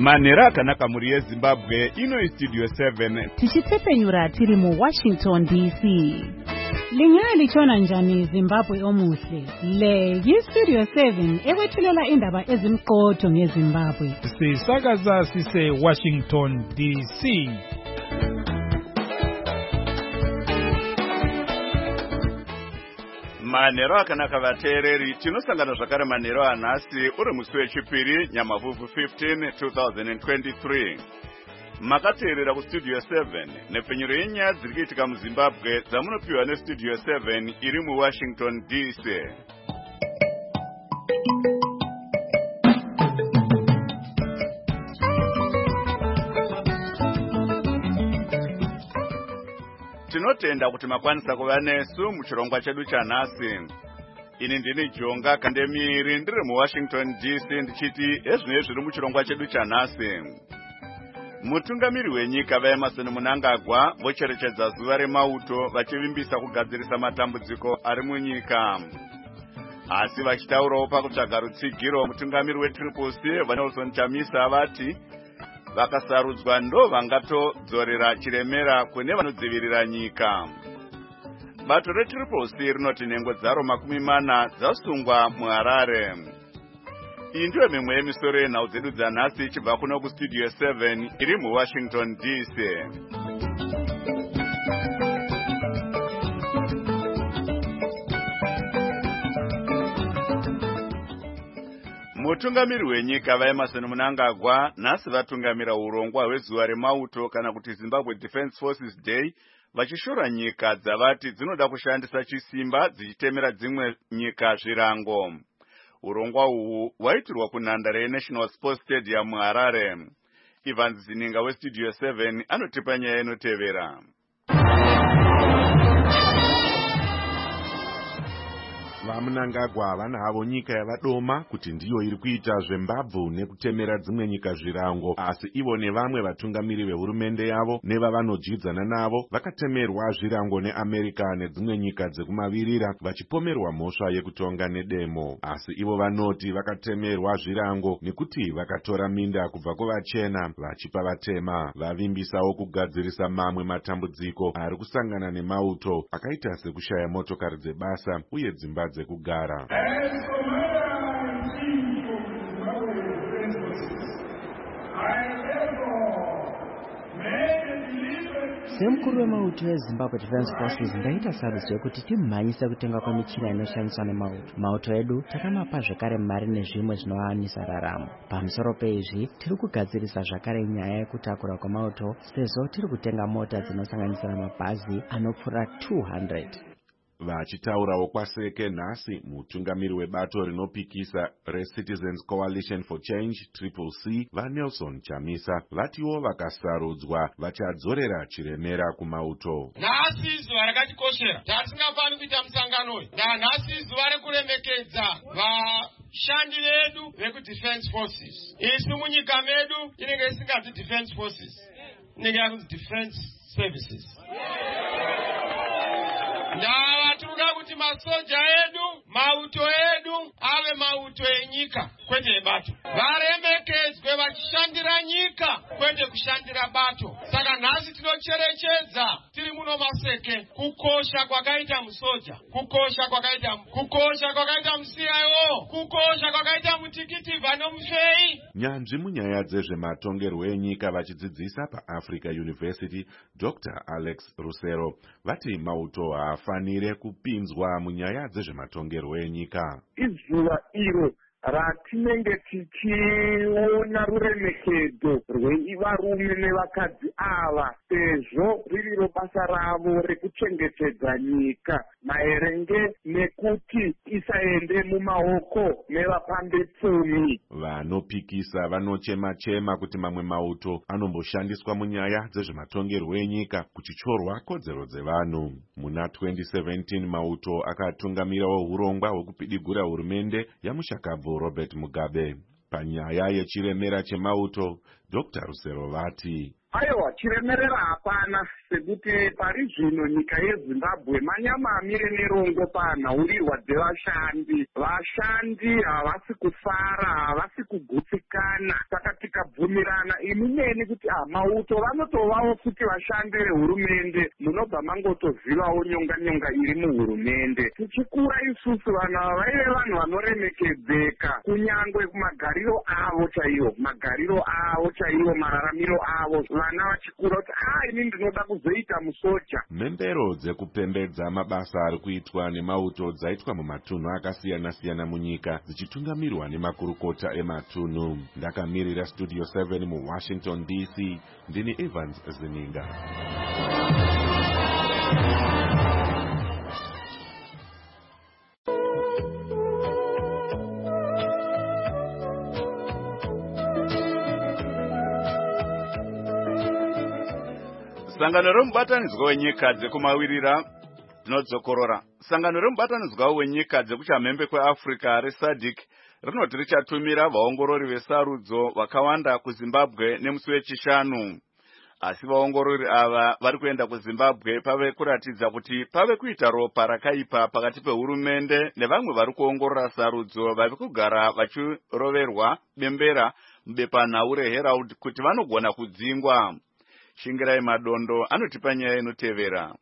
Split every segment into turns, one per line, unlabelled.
Manera akanaka muri yeZimbabwe ino Studio 7
tichitsepenyura tiri mu Washington DC. Lingaya lichona njani Zimbabwe omuhle. Le yi-Studio 7 ekwethulela indaba ezimqotho ngeZimbabwe.
Sisakaza sise Washington DC.
Manero akanaka vateereri, tinosangana zvakare manero anhasi uri musi wechipiri Nyamavhuvhu 15 2023. Makateerera kuStudio 7 nepfenyuro yenyaya dziri kuitika muZimbabwe dzamunopiwa neStudio 7 iri muWashington DC. Tinotenda kuti makwanisa kuva nesu muchirongwa chedu chanhasi. Ini ndini Jonga Kandemiri ndiri muWashington DC ndichiti ezvinenge zviri muchirongwa chedu chanhasi. Mutungamiri wenyika vaEmmerson Mnangagwa vocherechedza zuva remauto vachivimbisa kugadzirisa matambudziko ari munyika. Asi vachitaurawo pakutsvaga rutsigiro, mutungamiri weTriple-C vaNelson Chamisa vati vakasarudzwa ndo vangatodzorera chiremera kune vanodzivirira nyika. Bato reTriple-C rinoti nhengo dzaro 40 dzasungwa muHarare. Iyi ndiyo mimwe yemisoro yenhau dzedu dzanhasi ichibva kuno kuStudio 7 iri muWashington DC. Mutungamiri wenyika vaEmmerson Mnangagwa nhasi vatungamira urongwa hwezuva remauto kana kuti Zimbabwe Defence Forces Day, vachishora nyika dzavati dzinoda kushandisa chisimba dzichitemera dzimwe nyika zvirango. Urongwa uhu waitirwa kunhandare yeNational Sports Stadium muHarare. Ivan Zininga weStudio 7 anotipa nyaya inotevera.
VaMnangagwa vanavo nyika yavadoma kuti ndiyo iri kuita zvembabvu nekutemera dzimwe nyika zvirango, asi ivo nevamwe vatungamiri vehurumende yavo nevavanodzidzana navo vakatemerwa zvirango neAmerica nedzimwe nyika dzekumavirira vachipomerwa mhosva yekutonga nedemo. Asi ivo vanoti vakatemerwa zvirango nekuti vakatora minda kubva kuvachena vachipa vatema. Vavimbisawo kugadzirisa mamwe matambudziko ari kusangana nemauto akaita sekushaya motokari dzebasa uye dzimba dzekugara.
Semukuru wemauto weZimbabwe Defence Forces ndaita sarudzo yekuti timhanyise kutenga kwemichina inoshandiswa nemauto. Mauto edu takamapa zvakare mari nezvimwe zvinowanisa raramo. Pamusoro peizvi tiri kugadzirisa zvakare nyaya yekutakura kwamauto, sezvo tiri kutenga mota dzinosanganisira mabhazi anopfuura 200.
Vachitaurawo kwaseke nhasi, mutungamiri webato rinopikisa reCitizens Coalition for Change Triple-C vaNelson Chamisa vatiwo vakasarudzwa vachadzorera chiremera kumauto.
Nhasi zuva rakatikoshera tatisingafani kuita musangano uyu. Nhasi zuva rekuremekedza vashandi vedu vekuDefence Forces. Isu munyika medu inenge isingazi Defence Forces, inenge yakunzi Defence Services. Ndavaturuka kuti masoja edu, mauto edu ave mauto enyika kwete ebato. Varemekedzwe vachishandira nyika kwete kushandira bato. Saka nhasi tinocherechedza tiri muno Maseke kukosha kwakaita musoja, kukosha kwakaita muCIO, kukosha kwakaita mutikiti vanomufei.
Nyanzvi munyaya dzezvematongerwo enyika vachidzidzisa paAfrica University Dr. Alex Rusero vati mauto haafanire kupinzwa munyaya dzezvematongerwo enyika.
Izuva iro ratinenge tichiona ruremekedzo rwevarume nevakadzi ava, sezvo ririro basa ravo rekuchengetedza nyika maerenge nekuti isaende mumaoko nevapandepfumi.
Vanopikisa vanochema-chema kuti mamwe mauto anomboshandiswa munyaya dzezvematongerwo enyika kuchichorwa kodzero dzevanhu. Muna 2017 mauto akatungamirawo urongwa hwekupidigura hurumende yamushakabvu Robert Mugabe. Panyaya yechiremera chemauto, Dr. Rusero vati
aiwa chiremerera hapana, sekuti pari zvino nyika yeZimbabwe manyamamire nerongo panhaurirwa dzevashandi. Vashandi havasi kufara, havasi kugutsikana. Saka tikabvumirana imumeni kuti mauto vanotovawo futi vashandi vehurumende, munobva mangotozivawo nyonga iri muhurumende. Tichikura isusu vanhu ava vaive vanhu vanoremekedzeka, kunyangwe kumagariro avo chaivo, mararamiro avo. Vana vachikura kuti ini ndinoda kuzoita musoja.
Mhembero dzekupembedza mabasa ari kuitwa nemauto dzaitwa mumatunhu akasiyana-siyana munyika dzichitungamirwa nemakurukota ematunhu. Ndakamirira Studio 7 muWashington DC, ndini Evans Zininga.
Sangano romubatanidzwa wenyika dzekumawirira dzinodzokorora. Sangano romubatanidzwa wenyika dzekuchamhembe kweAfrica reSADC rinoti richatumira vaongorori vesarudzo vakawanda kuZimbabwe nemusi wechishanu. Asi vaongorori ava vari kuenda kuZimbabwe pave kuratidza kuti pave kuita ropa rakaipa pakati pehurumende nevamwe vari kuongorora sarudzo vari kugara vachiroverwa bembera mubepanhau reHerald kuti vanogona kudzingwa. Shingirai Madondo anotipa nyaya inotevera.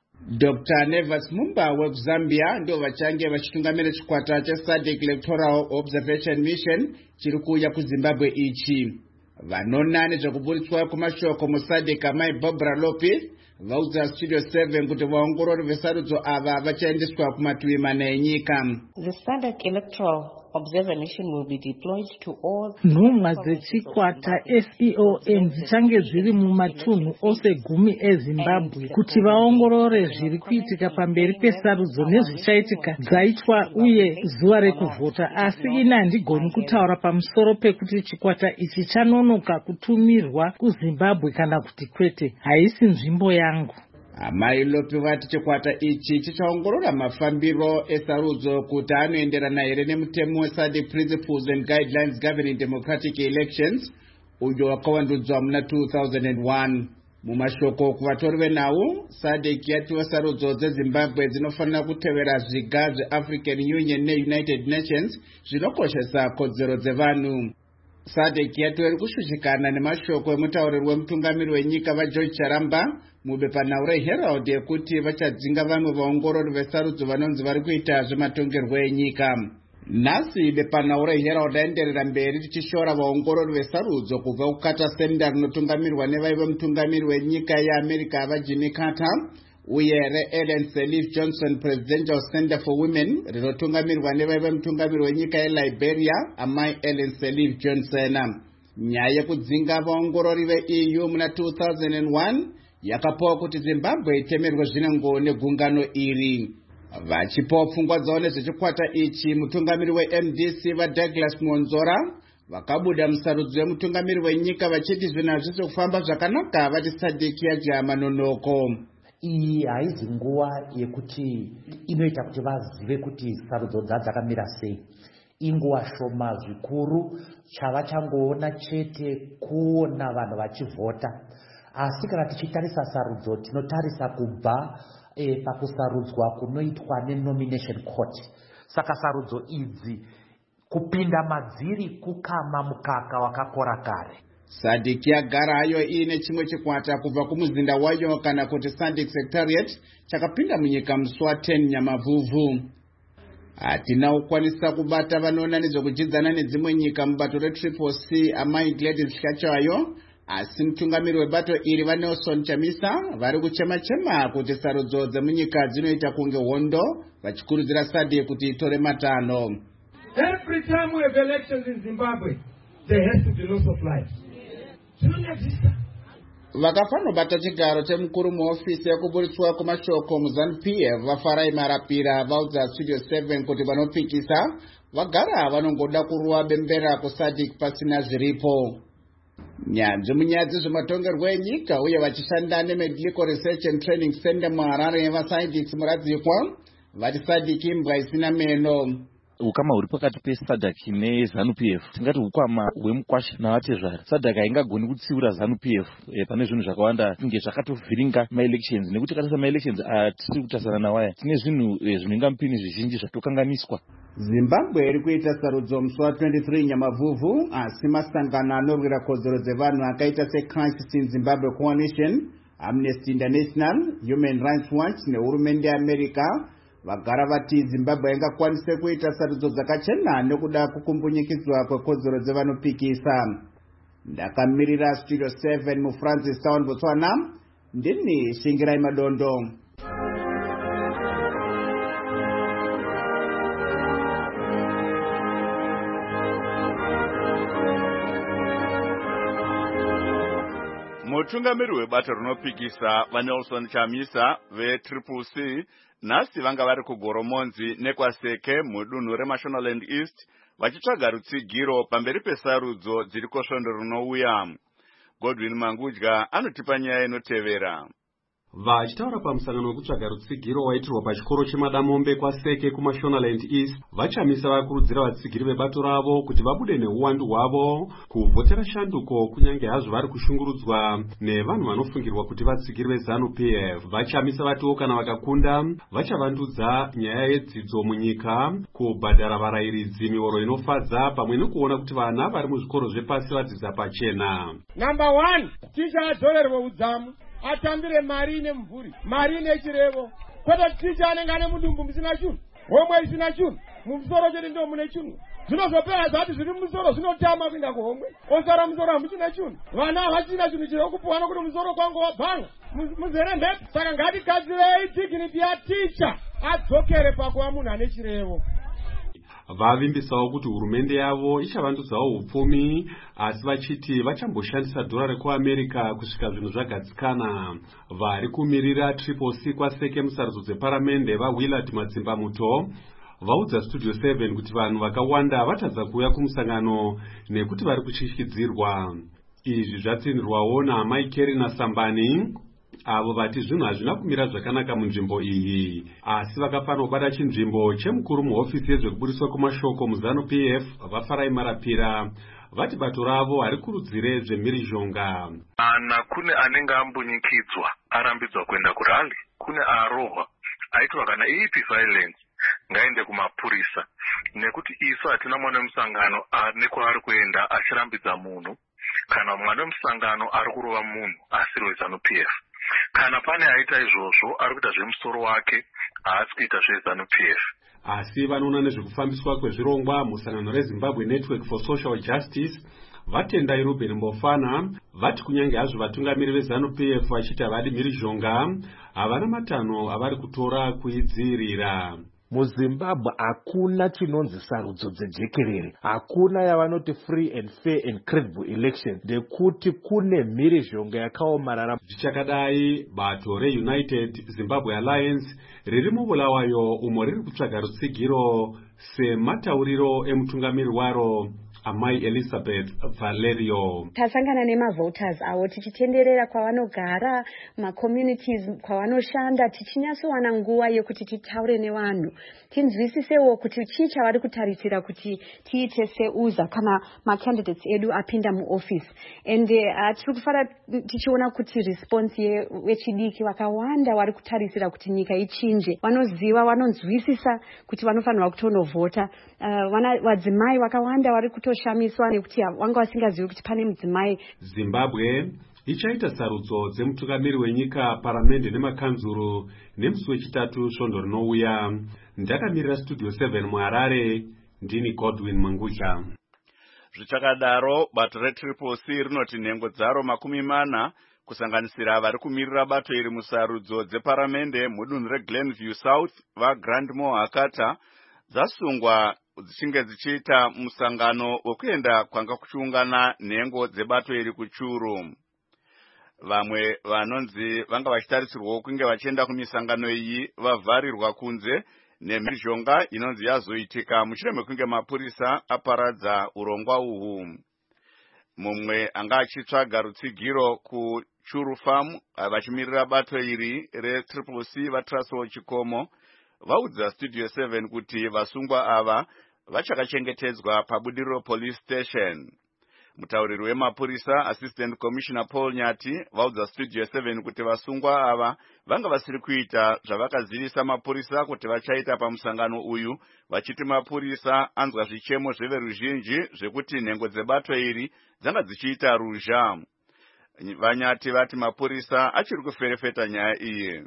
Dr. Nevas Mumba wekuZambia ndio vachange vachitungamira chikwata cheSADC Electoral Observation Mission chiri kuuya kuZimbabwe ichi. Vanona nezvekubuditswa kumashoko muSADC amai Barbara Lopez vaudza Studio 7 kuti vaongorori vesarudzo ava vachaendeswa kumativi mana enyika.
The SADC Electoral Observer Mission will be deployed to all.
Nhumwa dzechikwata SEON dzichange dziri mumatunhu ose 10 eZimbabwe kuti vaongorore zviri kuitika pamberi pesarudzo nezvichaitika dzaitwa uye zuva rekuvhota. Asi ina handigoni kutaura pamusoro pekuti chikwata ichi chanonoka kutumirwa kuZimbabwe kana kuti kwete. Haisi nzvimbo yangu.
Amai Lopi vati chikwata ichi chichaongorora mafambiro esarudzo kuti anoenderana here nemutemo weSADC Principles and Guidelines Governing Democratic Elections uyo wakawandudzwa muna 2001. Mumashoko kuvatori venhau, SADC yati sarudzo dzeZimbabwe dzinofanira kutevera zviga zveAfrican Union neUnited Nations zvinokoshesa kodzero dzevanhu. SADC yatori kushushikana nemashoko emutaurirwi wemutungamiri wenyika vaGeorge Charamba mubepanhau reHerald yekuti vachadzinga vamwe vaongorori vesarudzo vanonzi vari kuita zvematongerwo enyika. Nhasi bepanhau reHerald aenderera mberi tichishora vaongorori vesarudzo kubva kukata senda rinotungamirwa nevaive mutungamiri wenyika yeAmerica vaJimmy Carter uye reElen Sirleaf Johnson Presidential Center for Women rinotungamirwa nevaive mutungamiri wenyika yeLiberia amai Ellen Sirleaf Johnson. Nyaya yekudzinga vaongorori veEU muna 2001 yakapawo kuti Zimbabwe itemerwe zvinengo negungano iri. Vachipawo pfungwa dzavo nezvechikwata ichi, mutungamiri weMDC vaDouglas Monzora vakabuda musarudzo yemutungamiri wenyika vachiti zvinhu hazvisi kufamba zvakanaka vati SADC yadya manonoko.
Iyi haizi nguva yekuti inoita kuti vazive kuti sarudzo dzakamira sei. Inguva shoma zvikuru, chava changoona chete kuona vanhu vachivhota. Asi kana tichitarisa sarudzo tinotarisa kubva pakusarudzwa kunoitwa nenomination court. Saka sarudzo idzi kupinda madziri kukama mukaka wakakora kare.
SADC yagara hayo ine chimwe chikwata kubva kumuzinda wayo kana kuti SADC Secretariat chakapinda munyika musi wa10 Nyamavhuvhu. Hatina kukwanisa kubata vanoona nezvekujidzana nedzimwe nyika mubato reTriple C amai Gladys Hlachayo, asi mutungamiri webato iri vaNelson Chamisa vari kuchema-chema kuti sarudzo dzemunyika dzinoita kunge hondo vachikurudzira SADC kuti itore matano.
Every time we have elections in Zimbabwe, there has to be loss of life.
Vakafanobata chigaro chemukuru muofisi yekubuditswa kumashoko muZANU-PF vaFarai Marapira vaudza Studio 7 kuti vanopikisa vagara vanongoda kuruwa bembera kuSADC pasina zviripo. Nyanzvi munyaya dzezvematongerwo enyika uye vachishanda neMedical Research and Training Center muHarare nevascientists muradzikwa vati SADC imbwa isina meno.
ukama huri pakati peSADC neZANU-PF tingati ukwama hwemukwasha navatezvari. SADC haingagoni kutsiura ZANU-PF pane zvinhu zvakawanda kunge zvakatovhiringa maelections, nekuti katarisa maelections atiri kutasana nawaya tine zvinhu zvinenga mupini zvizhinji zvatokanganiswa.
Zimbabwe iri kuita sarudzo musi wa23 Nyamavhuvhu, asi masangano anorwira kodzero dzevanhu akaita seCrisis in Zimbabwe Coalition, Amnesty International, Human Rights Watch nehurumende yeAmerica vagara vati Zimbabwe ingakwanise kuita sarudzo dzakachena nekuda kukumbunyikidzwa kwekodzero dzevanopikisa. Ndakamirira Studio 7 muFrancis Town, Botswana, ndini Shingirai Madondo.
Mutungamiri webato rinopikisa vaNelson Chamisa veCCC nhasi vanga vari kuGoromonzi nekwaseke mudunhu reMashonaland East vachitsvaga rutsigiro pamberi pesarudzo dziri kusvondo rinouya. Godwin Mangudya anotipa nyaya inotevera.
Vachitaura pamusangano wekutsvaga rutsigiro waitirwa pachikoro cheMadamombe kwaseke kuMashonaland East, vaChamisa vakurudzira vatsigiri vebato ravo kuti vabude neuwandu hwavo kuvhotera shanduko kunyange hazvo vari kushungurudzwa nevanhu vanofungirwa kuti vatsigiri veZANU-PF. VaChamisa vatiwo kana vakakunda vachavandudza nyaya yedzidzo munyika, kubhadhara varayiridzi mihoro inofadza pamwe nekuona kuti vana vari muzvikoro zvepasi vadzidza pachena.
Number 1, ticha adzorerwe udzamu, atambire mari nemvuri, mari nechirevo. Kwete ticha anenge ane mudumbu musina chunhu, homwe isina chunhu, mumusoro chete ndo mune chunhu. Zvinozopera zati zviri mumusoro zvinotama kuinda kuhomwe, osara musoro hamuchina chunhu. Vana havachina chunhu chirekupuwa nokuti musoro kwangu wabhanga muzere mhepo. Saka ngatigadzirei dignity yaticha adzokere pakuva munhu ane chirevo.
Vavimbisawo kuti hurumende yavo ichavandudzawo upfumi, asi vachiti vachamboshandisa dhora rekuAmerica kusvika zvinhu zvagadzikana. Vari kumirira CCC kwaseke musarudzo dzeparamende vaWillard Madzimba Muto vaudza Studio 7 kuti vanhu vakawanda vatadza kuuya kumusangano nekuti vari kutyityidzirwa. Izvi zvatsindirwawo naamai Kerina Sambani, avo vati zvinhu hazvina kumira zvakanaka munzvimbo iyi, asi vakafanira kubata chinzvimbo chemukuru muhofisi yezvekuburiswa kwamashoko muZANU-PF vaFarai Marapira vati bato ravo harikurudzire zvemhirizhonga.
Ana kune anenge ambunyikidzwa arambidzwa kuenda kurali, kune arohwa aitwa kana ipi violence ngaende kumapurisa, nekuti isu hatina mwana wemusangano nekwaari kuenda achirambidza munhu, kana mwana wemusangano ari kurova munhu asiri weZANU-PF. Kana pane aita izvozvo ari kuita zvemusoro wake, haasi kuita zveZANU-PF.
Asi vanoona nezvekufambiswa kwezvirongwa musangano reZimbabwe Network for Social Justice vatendai Ruben Mbofana vati kunyange hazvo vatungamiri veZANU-PF vachiti havadi mhirizhonga, havana matanho avari kutora kuidzirira.
MuZimbabwe hakuna chinonzi sarudzo dzejekerere, hakuna yavanoti free and fair and credible election, ndekuti kune mhirizhonga yakaomarara.
Zvichakadai, bato reUnited Zimbabwe Alliance riri muBulawayo umo riri kutsvaga rutsigiro sematauriro emutungamiri waro Amai Elizabeth Valerio.
Tasangana nemavoters avo tichitenderera kwavanogara, macommunities kwavanoshanda, tichinyasowana nguva yekuti titaure nevanhu, tinzwisisewo kuti chii chavari kutarisira kuti tiite seuza kana macandidates edu apinda muoffice. And tiri kufara tichiona kuti response vechidiki vakawanda vari kutarisira kuti nyika ichinje, vanoziva, vanonzwisisa kuti vanofanirwa kutonovhota. Vadzimai vakawanda vari kutoshamiswa nekuti vanga vasingazivi kuti pane mudzimai.
Zimbabwe ichaita sarudzo dzemutungamiri wenyika, paramende nemakanzuru nemusi wechitatu svondo rinouya. Ndakamirira Studio 7 muHarare, ndini Godwin Mangudya.
Zvichakadaro, bato reCCC rinoti nhengo dzaro 40 kusanganisira vari kumirira bato iri musarudzo dzeparamende mudunhu reGlenview South vaGrandmore Hakata dzasungwa dzichinge dzichiita musangano wekuenda kwanga kuchiungana nhengo dzebato iri kuChuru. Vamwe vanonzi vanga vachitarisirwawo kunge vachienda kumisangano iyi vavharirwa kunze nemhirizhonga inonzi yazoitika mushure mekunge mapurisa aparadza urongwa uhu. Mumwe anga achitsvaga rutsigiro kuChuru Farm vachimirira bato iri reCCC vaTraso Chikomo vaudza Studio 7 kuti vasungwa ava vachakachengetedzwa pabudiriro police station. Mutauriri wemapurisa Assistant Commissioner Paul Nyati vaudza Studio 7 kuti vasungwa ava vanga vasiri kuita zvavakazivisa mapurisa kuti vachaita pamusangano uyu, vachiti mapurisa anzwa zvichemo zveveruzhinji zvekuti nhengo dzebato iri dzanga dzichiita ruzha. Vanyati vati mapurisa achiri kuferefeta nyaya iyi.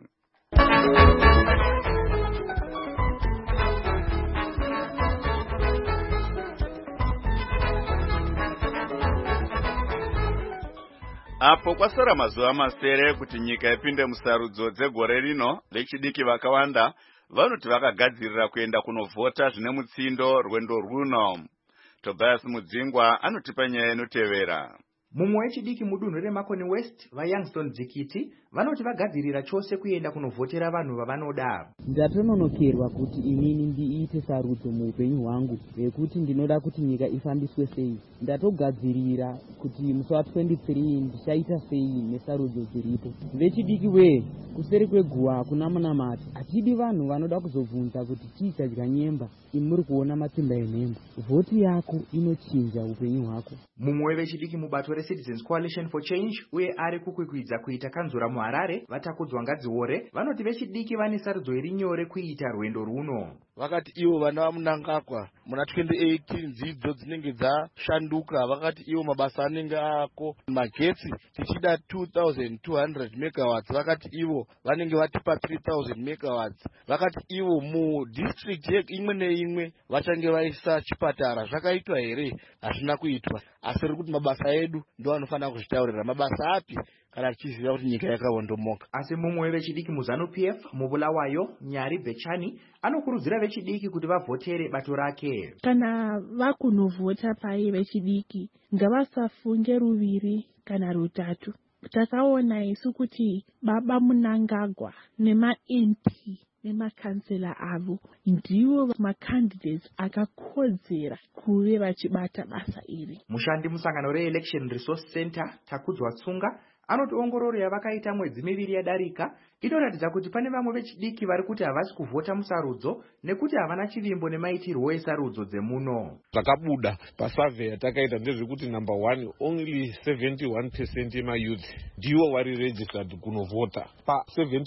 Apo kwasara mazuva masere kuti nyika ipinde musarudzo dzegore rino, vechidiki vakawanda vanoti vakagadzirira kuenda kunovhota zvine mutsindo rwendo runo. Tobias Mudzingwa anotipa nyaya inotevera.
Mumwe wechidiki mudunhu reMakoni West, vaYoungstone Dzikiti vanoti vagadzirira chose kuenda kunovhotera vanhu vavanoda.
Ndatononokerwa kuti inini ndiite sarudzo muupenyu hwangu yekuti ndinoda kuti nyika ifambiswe sei. Ndatogadzirira kuti musi wa23 ndichaita sei nesarudzo dziripo. Vechidiki we, kuseri kweguwa hakuna munamati. Hatidi vanhu vanoda kuzobvunza kuti chichadya nyemba, imuri kuona matimba enhemba. Vhoti yako inochinja upenyu hwako.
Mumwe wechidiki mubato reCitizens Coalition for Change uye ari kukwikwidza kuita kanzura muHarare vatakudzwa Ngadziore vanoti vechidiki vane sarudzo iri nyore kuita rwendo runo.
Vakati ivo vana vamunangagwa muna 2018 dzidzo dzinenge dzashanduka, vakati ivo mabasa anenge ako magetsi tichida 2200 megawatts, vakati ivo vanenge vatipa 3000 megawatts, vakati ivo mudistrict imwe neimwe vachange vaisa chipatara. Zvakaitwa here? Hazvina kuitwa, asi kuti mabasa edu ndo anofanira kuzvitaurira mabasa api kana tichiziva kuti nyika yakawondomoka.
Asi mumwe wechidiki muZANU-PF mubulawayo Nyari Bechani anokurudzira vechidiki kuti vavhotere bato rake.
Kana vakunovhota pai vechidiki ngavasafunge ruviri kana rutatu. Takaona isu kuti baba Munangagwa nema-MP nemakansela avo ndivo macandidates akakodzera kuve vachibata basa iri.
Mushandi musangano re-Election Resource Center Takudzwa Tsunga anoti ongororo yavakaita mwedzi miviri yadarika inoratidza kuti pane vamwe vechidiki vari kuti havasi kuvhota musarudzo nekuti havana chivimbo nemaitirwo esarudzo dzemuno.
Zvakabuda pasurvey yatakaita ndezvekuti number 1 only 71% yemayouth ndivo vari registered kunovhota. Pa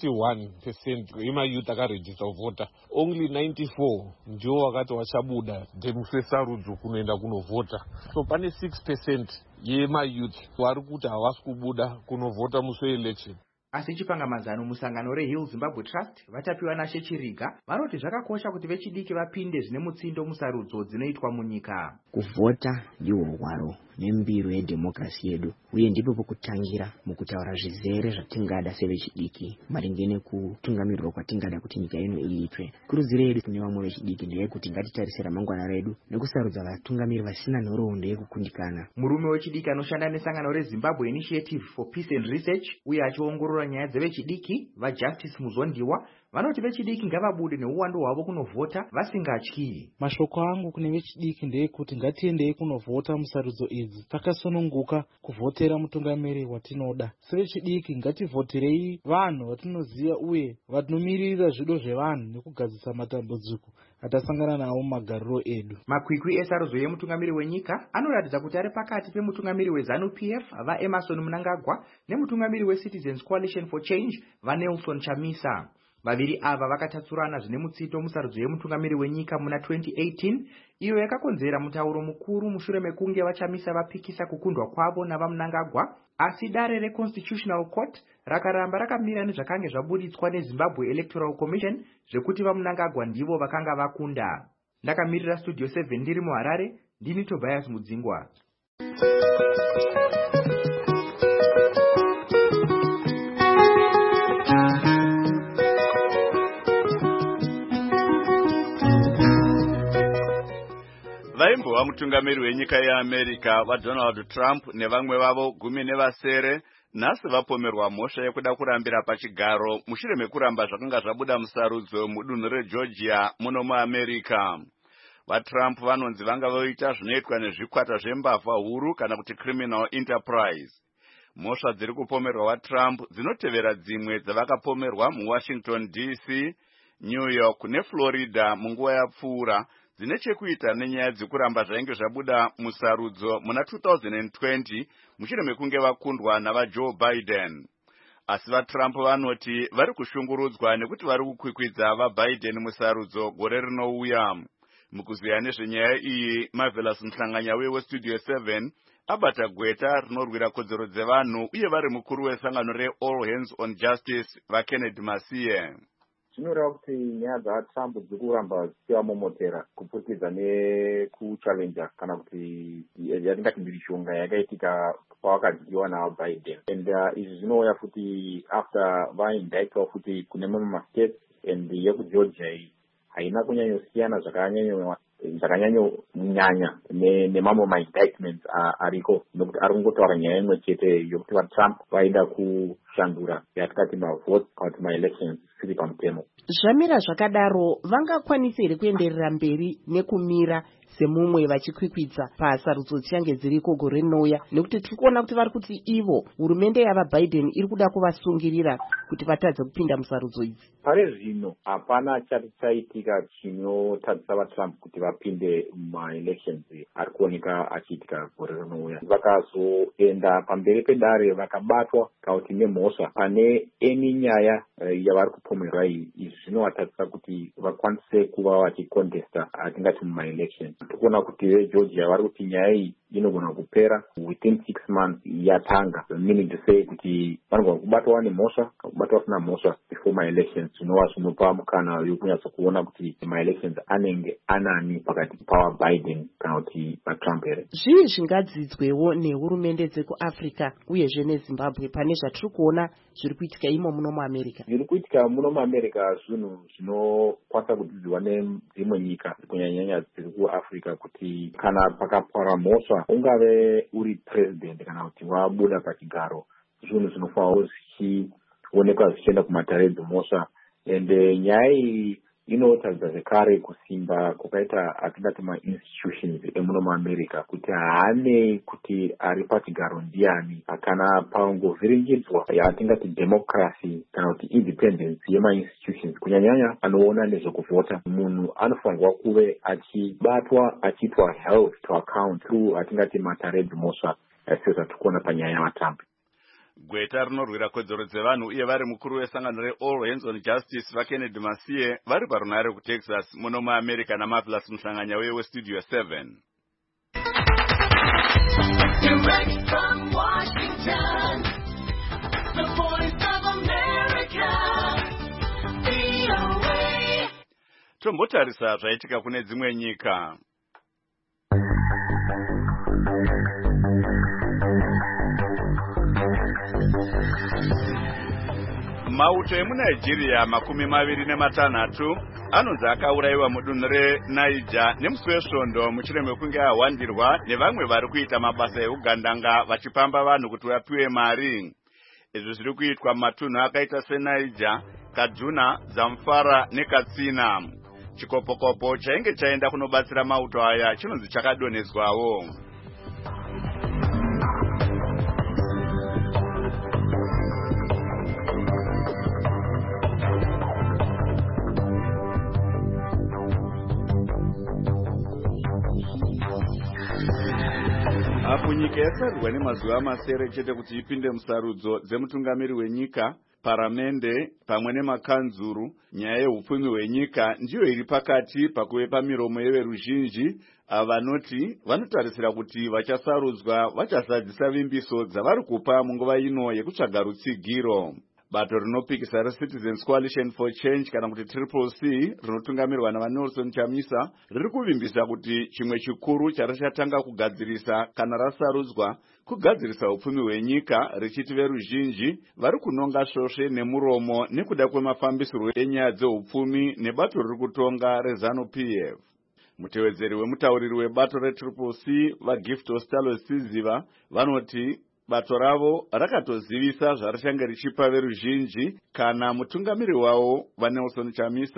71% yemayouth akaregister kuvhota, only 94 ndivo vakati vachabuda demusesarudzo kunoenda kunovhota. So pane 6% yemayouth vari kuti havasi kubuda kunovhota musi election.
Asi chipangamazano musangano reHill Zimbabwe Trust vatapiwa naShe Chiriga vanoti zvakakosha kuti vechidiki vapinde zvine mutsindo musarudzo dzinoitwa munyika.
Kuvhota ndiwo hwaro nembiro yedhemokrasi yedu, uye ndipo pokutangira mukutaura zvizere zvatingada sevechidiki maringe nekutungamirirwa kwatingada kuti nyika ino iitwe. Kurudziro yedu kune vamwe vechidiki ndeyekuti ngatitarise ramangwana redu nekusarudza vatungamiri vasina nhoroondo yekukundikana.
Murume wechidiki anoshanda nesangano reZimbabwe Initiative for Peace and Research uye achiongorora nyaya dzevechidiki vaJustice Muzondiwa vanoti vechidiki ngavabude neuwandu hwavo kunovhota vasingatyi.
Mashoko angu kune vechidiki ndeyekuti ngatiendei kunovhota musarudzo idzi takasununguka kuvhotera mutungamiri watinoda. Sevechidiki ngativhoterei vanhu vatinoziva uye vatinomiririra zvido zvevanhu nekugadzisa matambudziko atasangana nawo mumagariro edu.
Makwikwi esarudzo yemutungamiri wenyika anoratidza kuti ari pakati pemutungamiri weZANU-PF vaEmmerson Mnangagwa nemutungamiri weCitizens Coalition for Change vaNelson Chamisa. Vaviri ava vakatatsurana zvine mutsito musarudzo yemutungamiri wenyika muna 2018 iyo yakakonzera mutauro mukuru mushure mekunge vaChamisa vapikisa kukundwa kwavo navaMnangagwa, asi dare reConstitutional Court rakaramba rakamira nezvakange zvabuditswa neZimbabwe Electoral Commission zvekuti vaMnangagwa ndivo vakanga vakunda. Ndakamirira Studio 7 ndiri muHarare, ndini Tobias Mudzingwa.
Vaimbova mutungamiri wenyika yeAmerica vaDonald Trump nevamwe vavo 10 nhasi vapomerwa mhosva yekuda kurambira pachigaro mushure mekuramba zvakanga zvabuda musarudzo mudunhu reGeorgia muno muAmerica. VaTrump vanonzi vanga voita zvinoitwa nezvikwata zvembavha huru kana kuti criminal enterprise. Mhosva dziri kupomerwa vaTrump dzinotevera dzimwe dzavakapomerwa muWashington DC New York neFlorida munguva yapfuura dzine chekuita nenyaya dzekuramba zvainge zvabuda musarudzo muna 2020 mushure mekunge vakundwa navaJoe Biden. Asi vaTrump vanoti vari kushungurudzwa nekuti vari kukwikwidza vaBiden musarudzo gore rinouya. Mukuziya nezvenyaya iyi, Marvelous Mhlanganya weStudio 7 abata gweta rinorwira kodzero dzevanhu uye vari mukuru wesangano reAll Hands on Justice vaKennedy Masiye.
Zvinoreva kuti nyaya dzaTrump dzikuramba dzichivamomotera kupfurikidza nekuchallenja kana kuti yatingati mhirishonga yakaitika pavakadyiwa navaBiden. And izvi zvinouya futi after vaindictwa futi kune mamwe mastates, and yekuGeorgia iyi haina kunyanyosiyana zvakanyanyonyanya nemamwe maindictments ariko, nokuti ari kungotaura nyaya imwe chete yokuti vaTrump vaida kushandura yatikati mavotes kana kuti maelections siri pamutemo.
Zvamira zvakadaro, vangakwanisa here kuenderera mberi nekumira semumwe vachikwikwidza pasarudzo dzichange dziriko gore rinouya, nekuti tiri kuona kuti vari kuti ivo hurumende yavaBiden iri kuda kuvasungirira kuti vatadze kupinda musarudzo idzi.
Pare zvino hapana chati chaitika chinotadzisa vaTrump kuti vapinde mumaelections ari kuoneka achiitika gore rinouya. Vakazoenda pamberi pedare vakabatwa kana kuti nemhosva pane eni nyaya yavari kupomerwa iyi. Izvi zvinovatadzisa kuti vakwanise kuva vachikontesta atingati mumaelections. Tikuona kuti veGeorgia vari kuti nyaya iyi inogona kupera within 6 months yatanga, meaning to say kuti vanogona kubatwa nemhosva kubatwa vasina mhosva before my-elections, zvinova zvinopa mukana wekunyatsa kuona kuti my-elections anenge anani pakati pavaBiden kana kuti vaTrump here.
Zvii zvingadzidzwewo nehurumende dzekuAfrica uyezve neZimbabwe pane zvatiri kuona zviri kuitika imo muno muAmerica?
Zviri kuitika muno muAmerica zvinhu zvinokwanisa kudzidzwa nedzimwe nyika kunyanyanya dziri kuAfrica, kuti kana pakapara mhosva ungave uri president kana kuti wabuda pachigaro, zvinhu zvinofanira zvichionekwa zvichienda kumatare dzemhosva. Ende nyaya iyi inotaridza zvekare kusimba kwakaita atingati ma-institutions emuno muAmerica, kuti haane kuti ari pachigaro ndiani, kana pangovhiringidzwa yatingati democracy kana kuti independence yema-institutions, kunyanyanya anoona nezvekuvhota, munhu anofanirwa kuve achibatwa achiitwa held to account through atingati matare dzemhosva, sezvatikuona panyaya yavaTrump.
Gweta rinorwira kodzero dzevanhu uye vari mukuru wesangano reAll Hands on Justice vaKennedy Masiye vari parunare kuTexas muno muAmerica naMarvelous Mhlanganya weStudio 7.
Direct from Washington, the voice of America, VOA.
Tombotarisa zvaitika kune dzimwe nyika. Mauto emuNigeria 26 anonzi akaurayiwa mudunhu reNiger nemusi wesvondo mushure mekunge ahwandirwa nevamwe vari kuita mabasa eugandanga vachipamba vanhu kuti vapiwe mari. Izvi zviri kuitwa mumatunhu akaita seNiger, Kaduna, Zamfara neKatsina. Chikopokopo chainge chaenda kunobatsira mauto aya chinonzi chakadonhedzwawo. Apo nyika yasarirwa nemazuva masere chete kuti ipinde musarudzo dzemutungamiri wenyika, paramende pamwe nemakanzuru, nyaya yehupfumi hwenyika ndiyo iri pakati pakuve pamiromo yeveruzhinji vanoti vanotarisira kuti vachasarudzwa vachazadzisa vimbiso dzavari kupa munguva ino yekutsvaga rutsigiro. Bato rinopikisa reCitizens Coalition for Change kana kuti CCC rinotungamirwa naVaNelson Chamisa riri kuvimbisa kuti chimwe chikuru charichatanga kugadzirisa kana rasarudzwa kugadzirisa upfumi hwenyika, richiti veruzhinji vari kunonga svosve nemuromo nekuda kwemafambisirwo enyaya dzeupfumi nebato riri kutonga reZANU-PF. Mutevedzeri wemutauriri webato reCCC vaGift Ostalo Siziva vanoti bato ravo rakatozivisa zvarichange richipa veruzhinji kana mutungamiri wavo vaNelson Chamisa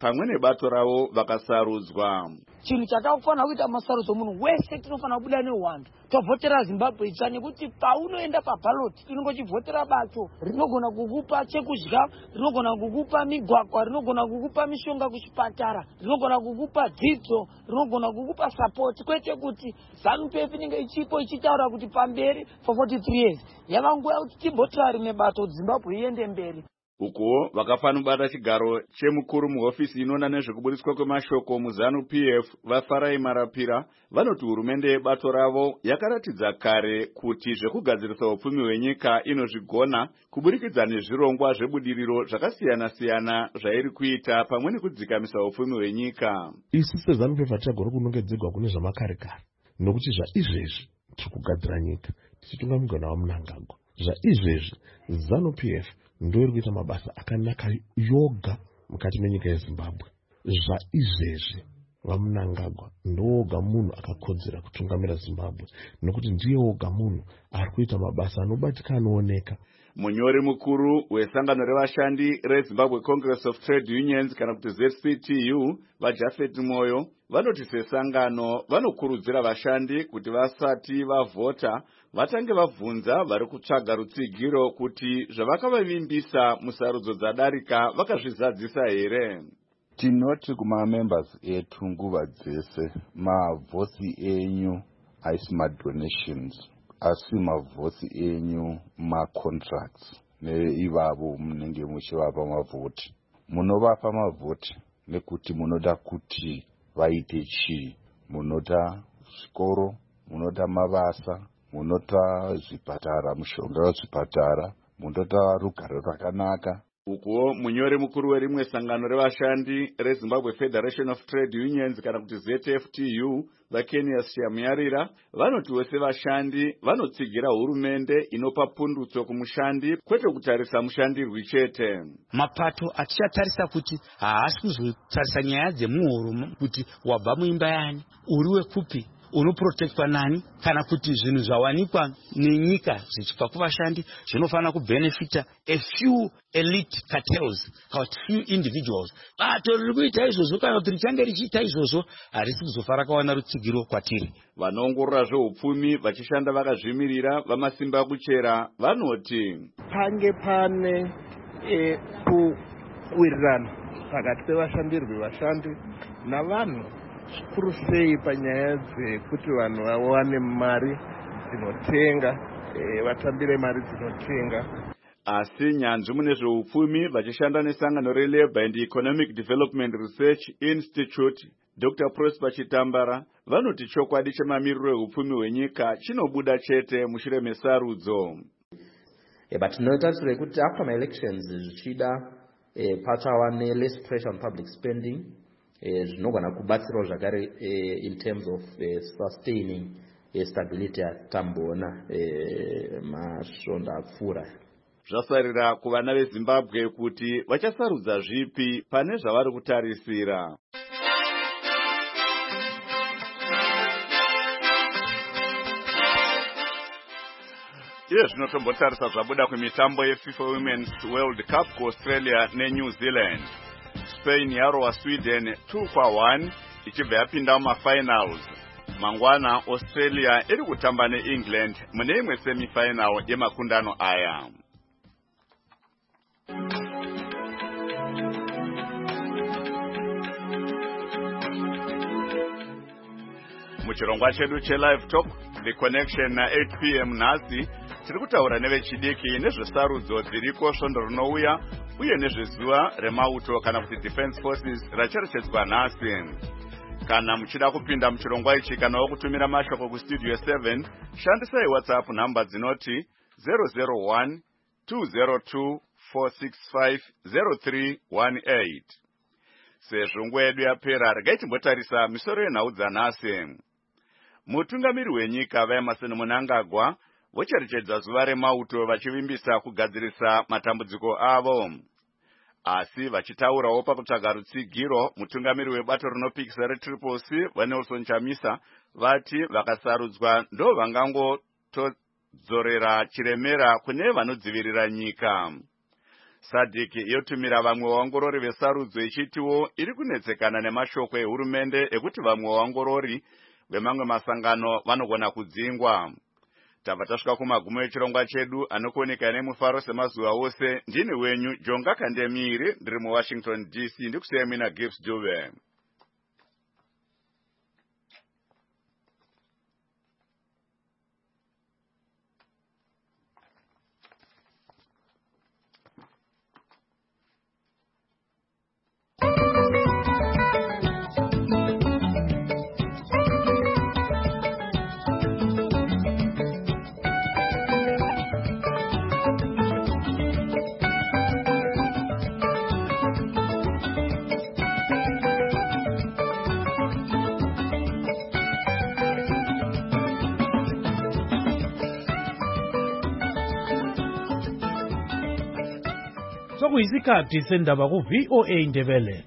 pamwe nebato ravo vakasarudzwa.
Chinhu chatakufanira kuita masarudzo, munhu wese tinofanira kubuda neuwandu tovhotera Zimbabwe itsva, nekuti paunoenda pabhaloti unenge uchivhotera bato rinogona kukupa chekudya, rinogona kukupa migwagwa, rinogona kukupa mishonga kuchipatara, rinogona kukupa dzidzo, rinogona kukupa sapoti, kwete kuti ZANU-PF inenge ichipo ichitaura kuti pamberi for 43 years yava nguva kuti tibhotera rimwe bato Zimbabwe iende mberi.
Uko vakafanubata chigaro chemukuru muhofisi inoona nezvekubudiswa kwemashoko muZANU-PF vaFarai Marapira vanoti hurumende yebato ravo yakaratidza kare kuti zvekugadzirisa upfumi hwenyika inozvigona kuburikidza nezvirongwa zvebudiriro zvakasiyana-siyana zvairi kuita pamwe nekudzikamisa upfumi hwenyika.
Isu seZANU-PF tichagona kunongedzerwa kune zvamakarekare, nokuti zvaizvezvi tiri kugadzira nyika tichitungamirwa navaMnangagwa. Zvaizvezvi ZANU-PF ndoiri kuita mabasa akanaka yoga mukati menyika yeZimbabwe. Zvaizvezvi vaMnangagwa ndooga munhu akakodzera kutungamira Zimbabwe, nokuti ndiye oga munhu ari kuita mabasa anobatika anooneka.
Munyori mukuru wesangano revashandi reZimbabwe Congress of Trade Unions kana kuti ZCTU vaJafet Moyo vanoti sesangano vanokurudzira vashandi kuti vasati vavhota vatange vabvunza vari kutsvaga rutsigiro kuti zvavakavavimbisa musarudzo dzadarika vakazvizadzisa here.
Tinoti kumamembers etu nguva dzese mavhosi enyu haisi madonations, asi mavhosi enyu macontracts neivavo munenge muchivapa mavhoti. Munovapa mavhoti nekuti munoda kuti vaite chii. Munoda zvikoro, munoda mabasa, munoda zvipatara, mushonga wezvipatara, munoda rugare rwakanaka.
Uko munyori mukuru werimwe sangano revashandi reZimbabwe Federation of Trade Unions kana kuti ZFTU vaKenias Shamuyarira vanoti wese vashandi vanotsigira hurumende inopa pundutso kumushandi kwete kutarisa mushandirwi chete.
Mapato atichatarisa kuti haasi kuzotarisa nyaya dzemuhoro kuti wabva muimba yani, uriwe kupi, unoprotectwa nani, kana kuti zvinhu zvawanikwa nenyika zvichibva kuvashandi zvinofanira kubenefita a few elite cartels, a few individuals. Bato riri kuita izvozvo kana kuti richange richiita izvozvo harisi kuzofara kawana rutsigiro kwatiri.
Vanoongorora zveupfumi vachishanda vakazvimirira vamasimba kuchera vanoti
pange pane kuwirirana pakati pevashandirwi vashandi navanhu zvikuru sei panyaya dzekuti vanhu vawane mari dzinotenga, vatambire mari dzinotenga.
Asi nyanzvi mune zveupfumi vachishanda nesangano reLabour and Economic Development Research Institute Dr. Prosper Chitambara vanoti chokwadi chemamiriro eupfumi hwenyika chinobuda chete mushure mesarudzo.
But tinotarisira kuti after my elections zvichida pachava less pressure on public spending, zvinogona kubatsirawo zvakare in terms of sustaining stability yatamboona masvondo apfuura.
Zvasarira kuvana veZimbabwe kuti vachasarudza zvipi pane zvavari kutarisira. Iye zvinotombotarisa zvabuda kumitambo yeFIFA Women's World Cup kuAustralia neNew Zealand. Spain yarova Sweden 2-1 ichibva yapinda mumafinals. Mangwana Australia iri kutamba neEngland mune imwe semifinal yemakundano aya. Muchirongwa chedu cheLive Talk The Connection na 8 p.m. nhasi tiri kutaura nevechidiki nezvesarudzo dziriko svondo rinouya uye nezvezuva remauto kana kuti Defense Forces racherechedzwa nhasi. Kana muchida kupinda muchirongwa ichi kana kutumira mashoko kustudio 7 shandisai WhatsApp namba dzinoti 001 202 465 0318. Sezvo nguva yedu yapera regai timbotarisa misoro yenhau dzanhasi. Mutungamiri wenyika vaEmmerson Mnangagwa vocherechedza zuva remauto vachivimbisa kugadzirisa matambudziko avo. Asi vachitaurawo pakutsvaga rutsigiro, mutungamiri webato rinopikisa reTriple-C vaNelson Chamisa vati vakasarudzwa ndo vangangotodzorera chiremera kune vanodzivirira nyika. SADC yotumira vamwe vaongorori vesarudzo ichitiwo iri kunetsekana nemashoko ehurumende ekuti vamwe vaongorori vemamwe masangano vanogona kudzingwa. Tabva tasvika kumagumo echirongwa chedu anokuoneka nemufaro semazuva ose. Ndini wenyu Jonga Kandemiri, ndiri muWashington DC, ndikusiyai mina Gibbs Dube.
Sokuyisikhathi sendaba ku-VOA Indebele.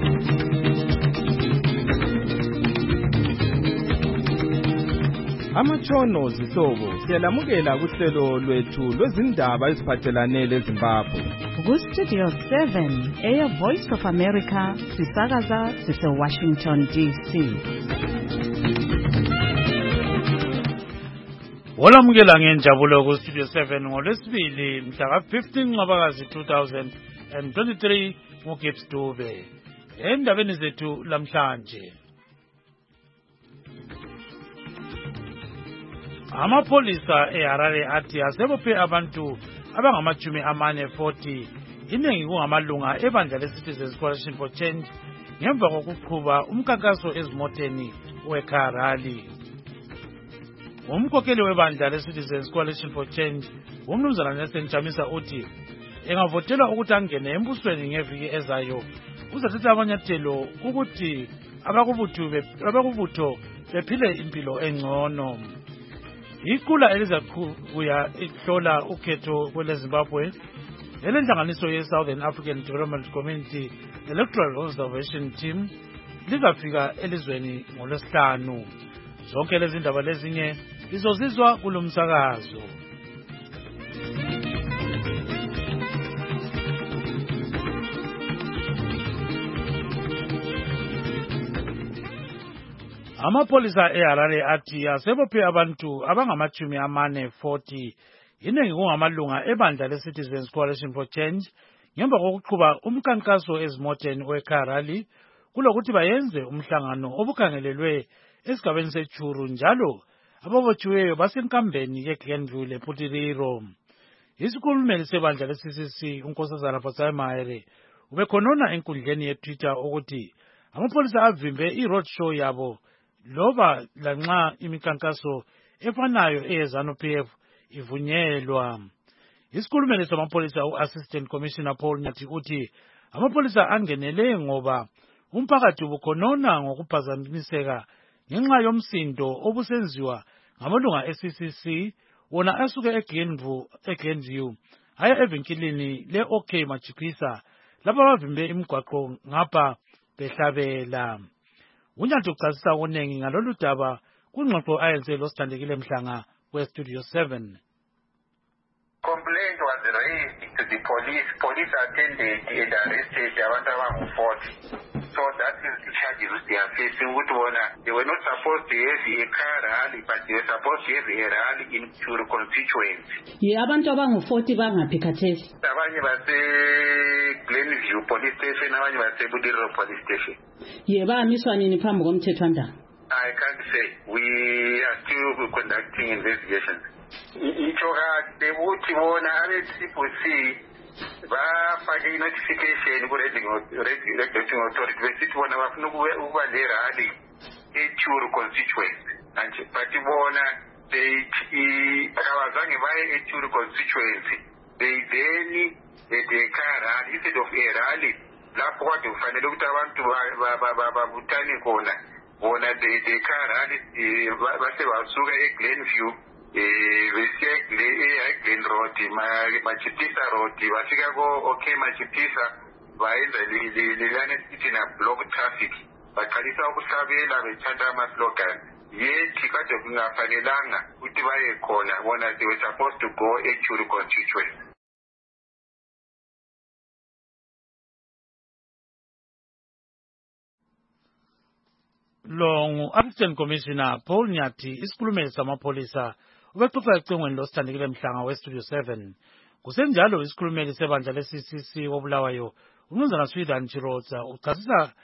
Amatshono zihlobo siyalamukela kuhlelo lwethu lwezindaba eziphathelane leZimbabwe.
Ku-Studio 7 eya Voice of America sisakaza sise-Washington DC.
Olamukela ngenjabulo ku-Studio 7 ngolwesibili mhla ka-15 Ncwabakazi 2023 nguGibbs Dube. Endabeni zethu lamhlanje, amapholisa eHarare athi asebophe abantu abangama-40 iningi kungamalunga ebandla le-Citizens Coalition for Change ngemva kokuqhuba umkhankaso ezimoteni weCar Rally. Umkhokheli webandla le-Citizens Coalition for Change, uMnumzana Nelson Chamisa, uthi engavotelwa ukuthi angene embusweni ngeviki ezayo uzathatha amanyathelo ukuthi abakubutho bephile impilo engcono. Iqula elizakuya ihlola ukhetho kweleZimbabwe elenhlanganiso ye-Southern African Development Community Electoral Observation Team lizafika elizweni ngolwesihlanu. Zonke lezi ndaba lezinye lizozizwa kulomsakazo. Amapholisa eHarare athi asebophe abantu abangama-40 iningi kungamalunga ebandla le-Citizens Coalition for Change ngemva kokuqhuba umkhankaso ezimoteni weCar Rally kulokuthi bayenze umhlangano obukhangelelwe esigabeni seChuru, njalo ababotshiweyo basenkambeni yeGlenview lePutiriro. Isikhulumeli sebandla le-CCC uNkosazana Patsai Mahere ubekhonona enkundleni yeTwitter ukuthi amapholisa avimbe i-road show yabo loba lanxa imikhankaso efanayo eyeZANU-PF ivunyelwa. Isikhulumeli samapholisa u-Assistant Commissioner Paul Nyathi uthi amapholisa angenele ngoba umphakathi ubukhonona ngokuphazamiseka ngenxa yomsindo obusenziwa ngamalunga e-CCC wona asuke eGlenview aya evinkilini le-OK Machipisa lapha bavimbe imigwaqo ngapha behlabela. Unyathi uchasisa okuningi ngalolu daba kungxoxo ayenze loSithandekile Mhlanga we-Studio 7.
Complaint was raised to the police. Police attended and arrested abantu abangu-40. So that is the charges they are facing. They were not supposed to have a car rally, but they were supposed to have a rally in Churu constituency.
Abantu abangu-40 bangaphi khathesi?
Abanye base Glenview police station, abanye base Budiriro police station.
Bamiswa nini phambi komthethwandaba?
I can't say. We are still conducting investigations. They would want RCPC bafake notification ku-regulating authority besithi bona bafuna ukuba le-rally eChuru constituency, but bona abazange baye eChuru constituency. They then had a car rally instead of a rally lapho kade kufanele ukuthi abantu babuthane khona bona the car rally base basuka eGlenview besiya eGlen Road Machipisa Road bafika ko-OK Machipisa bayenza lelana sithi na-block traffic baqalisa ukuhlabela bethatha ama-slogan. Yethi kade kungafanelanga ukuthi baye khona bona they were supposed to go eChuru constituency.
Lo ngu-Assistant Commissioner Paul Nyathi, isikhulumeli samapholisa, ubexoxa ecingweni losithandekile mhlanga weStudio 7. Kusenjalo isikhulumeli sebandla le-CCC koBulawayo, uMnumzana Swithan Chiroza, uchasisa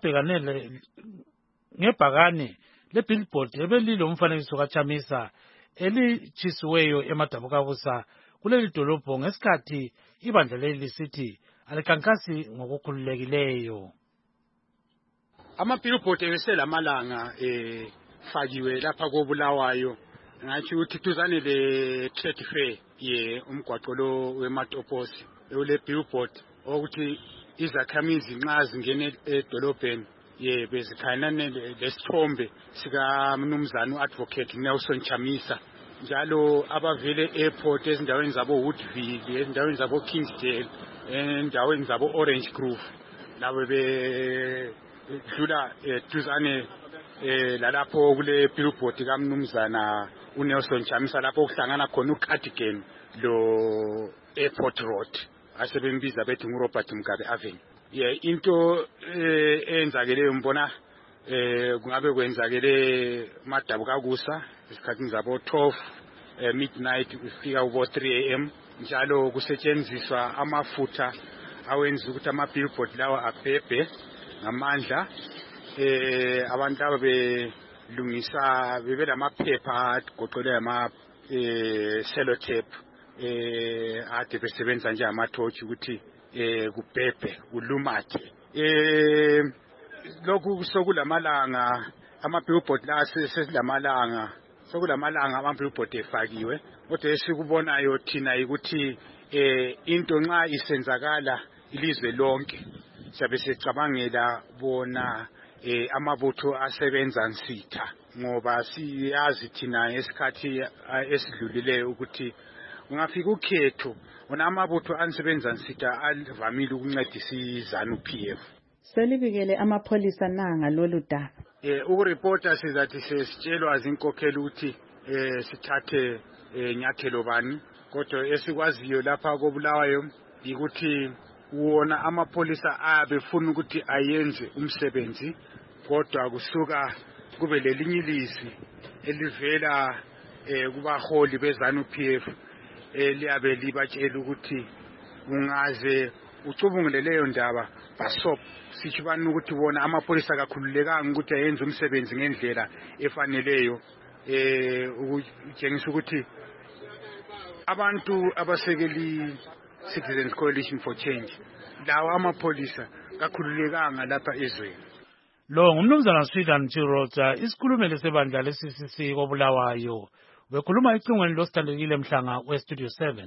ngebhakane le-billboard ebelilo umfanekiso kaChamisa elitshisiweyo eMadabukakusa kuleli dolobho ngesikhathi ibandla leli lisithi alikhankasi ngokukhululekileyo.
Ama-billboard ebeselamalanga fakiwe lapha koBulawayo ngathi ukuthi tuzane le-trade fair umgwaqo lo weMatoposi ule-billboard ukuthi izakhamizi nxa zingene edolobheni bezikhanane lesithombe sikaMnumzana u-Advocate Nelson Chamisa, njalo abavele airport ezindaweni zabo Woodville, ezindaweni zabo Kingsdale, endaweni zabo Orange Grove, labo bedlula duzane lalapho kule billboard kaMnumzana uNelson Chamisa lapho kuhlangana khona uCardigan lo Airport Road asebembiza bethi nguRobert Mugabe Avenue. Into enzakeleyo mbona kungabe kwenzakele Madabukakusa isikhathi zabo 12 midnight kufika ubo 3 am, njalo kusetshenziswa amafutha awenza ukuthi ama-billboard lawa abhebhe ngamandla. Abantu aba belungisa bebelamaphepha agoqelwe sellotape ade besebenza nje amathochi ukuthi kubhebhe ulumathe. Lokhu sokulamalanga ama-billboard la sesilamalanga sokulamalanga ama-billboard efakiwe, kodwa esikubonayo thina ukuthi into nxa isenzakala ilizwe lonke siyabe secabangela bona amabutho asebenza nsitha, ngoba siyazi thina esikhathi esidlulileyo ukuthi ungafika ukhetho ona amabutho ansebenza nsitha avamile ukuncedisa iZANU-PF.
Selibikele amapholisa nanga lolu daba.
Ukuripota sizathi sesitshelwa zinkokheli ukuthi sithathe nyathelo bani, kodwa esikwaziyo lapha koBulawayo ukuthi wona amapholisa abefuna ukuthi ayenze umsebenzi, kodwa kusuka kube lelinye ilizwi elivela kubaholi beZANU-PF liyabe libatshela ukuthi ungaze ucubungule leyo ndaba basop sithi bani ukuthi bona amapholisa akakhululekanga ukuthi ayenze umsebenzi ngendlela efaneleyo, ukutshengisa ukuthi abantu abasekeli Citizens Coalition for Change lawa amapholisa kakhululekanga lapha ezweni.
Lo ngumnumzana Swithan Chiroza, isikhulumeli sebandla le-CCC koBulawayo, bekhuluma ecingweni losithandekile mhlanga weStudio 7.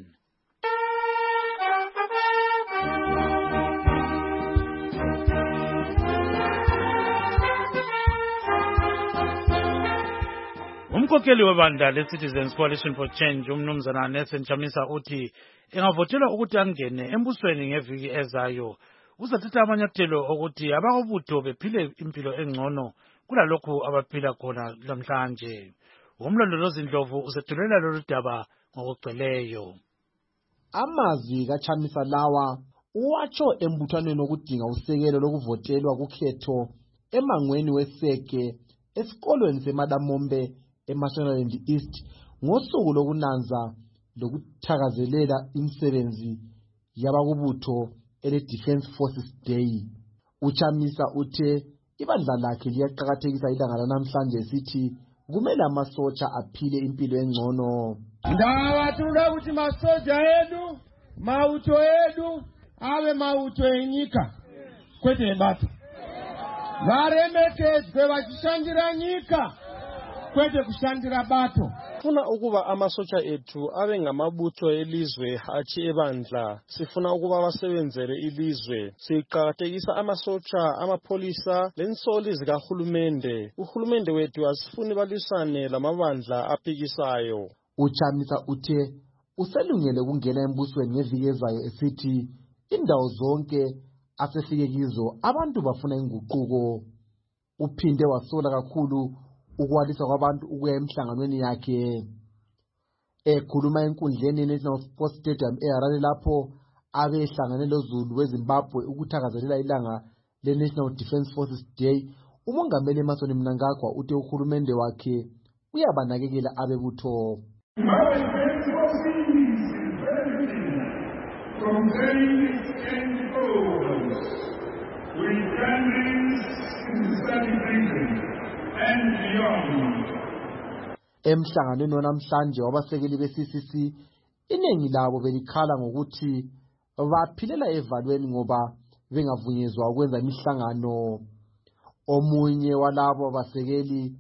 Umkhokheli webandla le-Citizens Coalition for Change, uMnumzana Nelson Chamisa, uthi engavotelwa ukuthi angene embusweni ngeviki ezayo uzathatha amanyathelo okuthi abakobutho bephile impilo engcono kulalokhu abaphila khona namhlanje. Umlondolozi Ndlovu usethulela lolu daba ngokugcweleyo.
Amazwi kaChamisa lawa uwatsho embuthanweni okudinga usekelo lokuvotelwa kukhetho emangweni weseke esikolweni seMadamombe eMashonaland East ngosuku lokunanza lokuthakazelela imisebenzi yabakubutho ele-Defence Forces Day. UChamisa uthe ibandla lakhe liyaqakathekisa ilanga lanamhlanje sithi kumele amasotsha aphile impilo engcono.
Ndawatula kuti masoja edu, mauto edu, awe mauto enyika kwete embata. Varemekezwe vachishandira nyika kwete kushandira bato.
Sifuna ukuba amasotsha ethu abe ngamabutho elizwe hatshi ebandla. Sifuna ukuba basebenzele ilizwe. Siqakathekisa amasotsha, amapholisa lensoli zikahulumende. Uhulumende wethu asifuni balwisane lamabandla aphikisayo.
UChamisa uthe uselungele ukungena embusweni ngeviki ezayo esithi indawo zonke asefike kizo abantu bafuna inguquko. Uphinde wasola kakhulu ukwalisa kwabantu ukuya emhlanganweni yakhe. Ekhuluma enkundleni yeNational Sports Stadium eHarare lapho abehlangane loZulu weZimbabwe ukuthakazelela ilanga le-National Defence Forces Day, umongameli Emmerson Mnangagwa uthi uhulumende wakhe uyabanakekela abebutho.
From days and goals, with families in the study region and beyond.
Emhlanganweni namhlanje wabasekeli be-CCC iningi labo belikhala ngokuthi baphilela evalweni ngoba bengavunyezwa ukwenza imihlangano. Omunye walabo abasekeli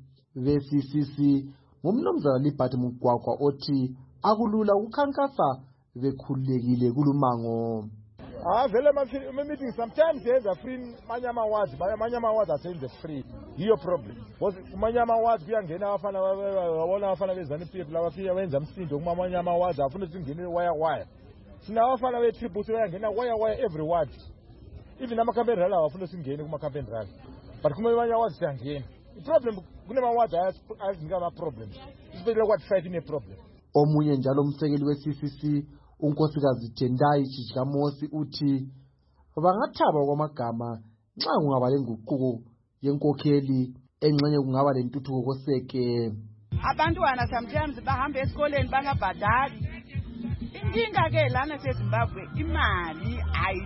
be-CCC ngumnumzana Libert Mugwagwa othi akulula ukukhankasa bekhululekile kulumango.
Vele ama-meeting sometimes yenza free manye ama-awards are saying the free. Yiyo problem. Because kumanye ama-awards kuyangena abafana wabona abafana beZANU-PF labafika benza umsindo kumanye ama-awards afuna ukuthi kungene wire. Sinabafana be-tribute bayangena wire every ward. Even ama-campaign rally abafuna singene kuma-campaign rally. But kumanye awards siyangena. I-problem kunema-awards ayazinika ama-problems. Isibedlela kwathi fight ine-problem.
Omunye njalo umsekeli we-CCC unkosikazi Tendai Chijikamosi uthi bangathaba kwamagama nxa kungaba lenguquko yenkokheli engxenye kungaba lentuthuko koseke.
Abantwana sometimes bahamba esikoleni bangabhadali. Inkinga ke lana eZimbabwe imali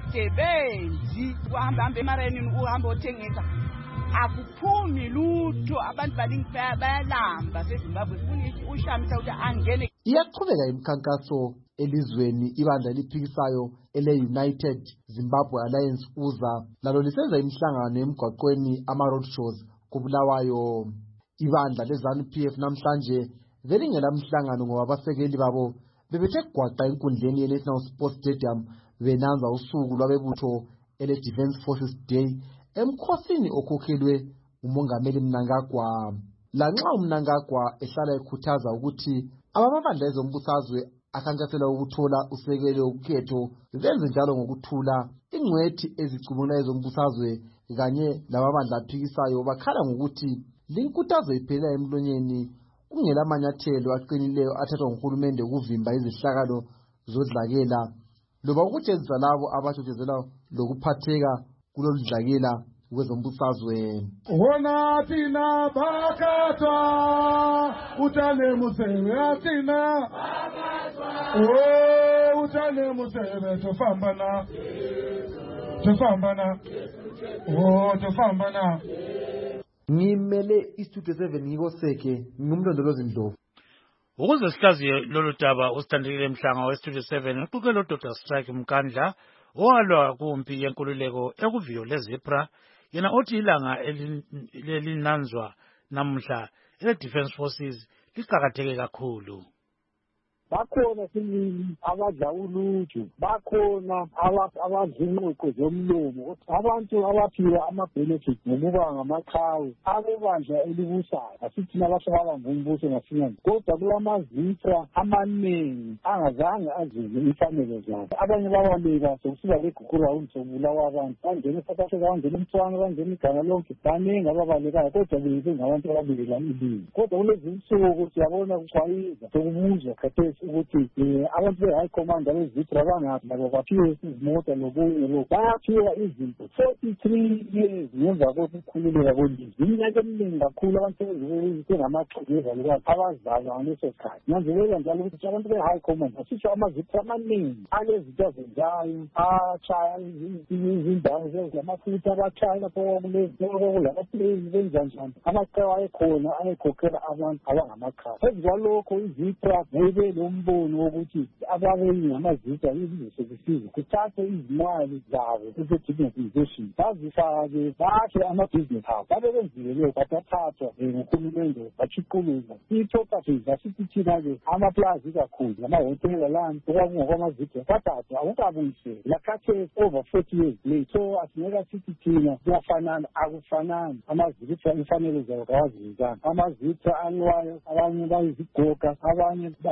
ayisebenzi uhamba emareni uhamba othengisa akuphumi lutho abantu baningi bayalamba seZimbabwe sifuna ushamisa ukuthi angene.
Iyaqhubeka imikhankaso elizweni ibandla eliphikisayo ele-United Zimbabwe Alliance uza lalo lisenza imihlangano emgwaqweni ama-road shows kubulawayo. Ibandla leZANU-PF namhlanje belingela mhlangano ngoba abasekeli babo bebethe gwaqa enkundleni ye-National Sports Stadium benanza usuku lwabebutho ele-Defence Forces Day emkhosini okhokhelwe umongameli Mnangagwa. Lanxa uMnangagwa ehlala ekhuthaza ukuthi abamabandla ezombusazwe akhankasela ukuthola usekelo ukhetho zenze njalo ngokuthula, ingcwethi ezicubungula ezombusazwe kanye labamabandla aphikisayo bakhala ngokuthi linkuthazo iphelela emlonyeni kungela amanyathelo aqinileyo athathwa nguhulumende ukuvimba izihlakalo zodlakela loba ukutshengisa labo abathotshezela lokuphatheka kulolu dlakela kwezombusazwe.
Wona thina bakatwa utale musebe athina utale musebe tofambana
Ngimele istudio 7 ngikoseke ngumlondolozi Ndlovu.
Ukuze sihlaziye lolu daba usithandekile Mhlanga we-Studio 7 uqukele uDr Strike Mkandla owalwa kumpi yenkululeko ekuviyo lezebra yena othi ilanga elinanzwa namuhla ele-Defence Forces liqakatheke kakhulu.
Bakhona sibili abadla uluju, bakhona abazinqoqo zomlomo, abantu abaphiwa ama-benefits ngokuba ngamaqhawe abebandla elibusayo asithi nabahlala ngumbuso ngasinyana. Kodwa kulamazitra amaningi angazange azuze imfanelo zabo. Abanye bababeka sokusuka leGugurawundi sobulawa abantu bangena eSouth Africa bangena eMtshwana bangena iganga lonke baningi ababalekayo kodwa bebe ngabantu ababekelana ilizwe. Kodwa kulezi nsuku siyabona kuchwayiza sokubuzwa khathesi ukuthi abantu be-high command abezitra bangaphi labo baphiwe izimota lokunye lokhu bayaphiwa izinto 43 years ngemva kokukhululeka kwelizwe. Iminyaka eminingi kakhulu abantu sebengamaxhegeza lukazi abazalwa ngaleso sikhathi. Nanzelela njalo ukuthi abantu be-high command basitsho amazitra amaningi alezinto azenzayo atshaya izindawo zamafutha abatshaya lapho kulamaplane benza njani amaqhawe ayekhona ayekhokhela abantu abangamakhawa. Phezu kwalokho izitra bebe lombono wokuthi ababengi ngamazitra izizosebisiza kuthathe izimali zabo eze-digitization bazifake bakhe amabhizinesi abo babe benzile bathathathwa nguhulumende bachiquluza i-properties asithi thina-ke amaplazi kakhulu amahotela lani okwakungokwamazitra bathathwa awukabuyisele lakhathesi over 40 years late. So asingeka sithi thina kuyafanana akufanani amazitra imfanelo zawo kawazizana amazitra alwayo abanye bayizigoga abanye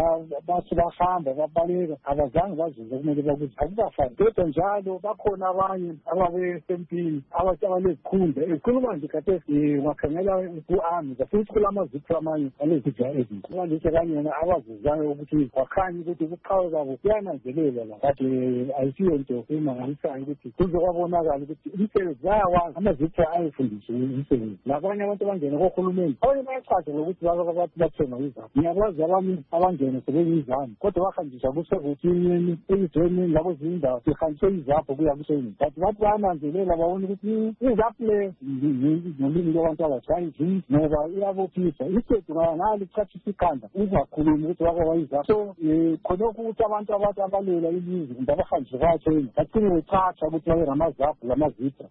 bathi bahamba babaleka abazange bazuze kumele bakuthi akubafani kodwa njalo bakhona abanye ababesempini abalezikhundla ezikhuluma nje khathesi ungakhangela ku-army futhi kulamazipho amanye alezidla ezinhle manje kanyena abazuzayo ukuthi bakhanye ukuthi ukuqhawe kwabo kuyananzelela la kade ayisiyo nto emangalisayo ukuthi kuzokwabonakala ukuthi umsebenzi bayawazi amazipho ayefundiswa umsebenzi labanye abantu abangena kohulumeni abanye bayachaza ngokuthi bathi bathenga izabo ngiyabazi abanye abangena sebeyizami kodwa bahanjiswa kusevotini ezizweni labo zindawo sihanjiswe izapho kuya kuseni but bathi bayananzelela babona ukuthi izapho le nolimi lwabantu abasayizi ngoba iyabophisa isethu ngalo lichathisa ikhanda ungakhulumi ukuthi wakawayizapho so khonokho ukuthi abantu abathi abalela ilizwe kumbe abahanjiswe bayathena bagcine bethatha ukuthi babe namazapho lamazipho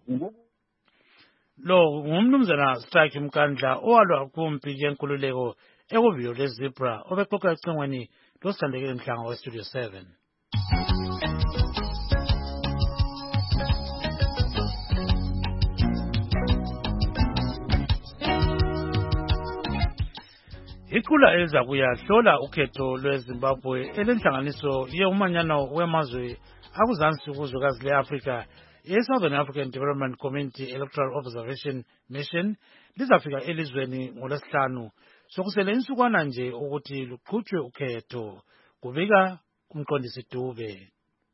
lo ngumnumzana Strike Mkandla owalwa kumpi yenkululeko ekuviyo lezebra obexoxa ecingweni losithandekile Mhlanga weStudio 7. Iqula eza kuyahlola ukhetho lweZimbabwe elenhlanganiso yeumanyano wemazwe akuzansi kuzwekazi leAfrika Southern African Development Community Electoral Observation Mission lizafika elizweni ngolwesihlanu sokusele insukwana nje ukuthi luqhutshwe ukhetho kubika umqondisi Dube.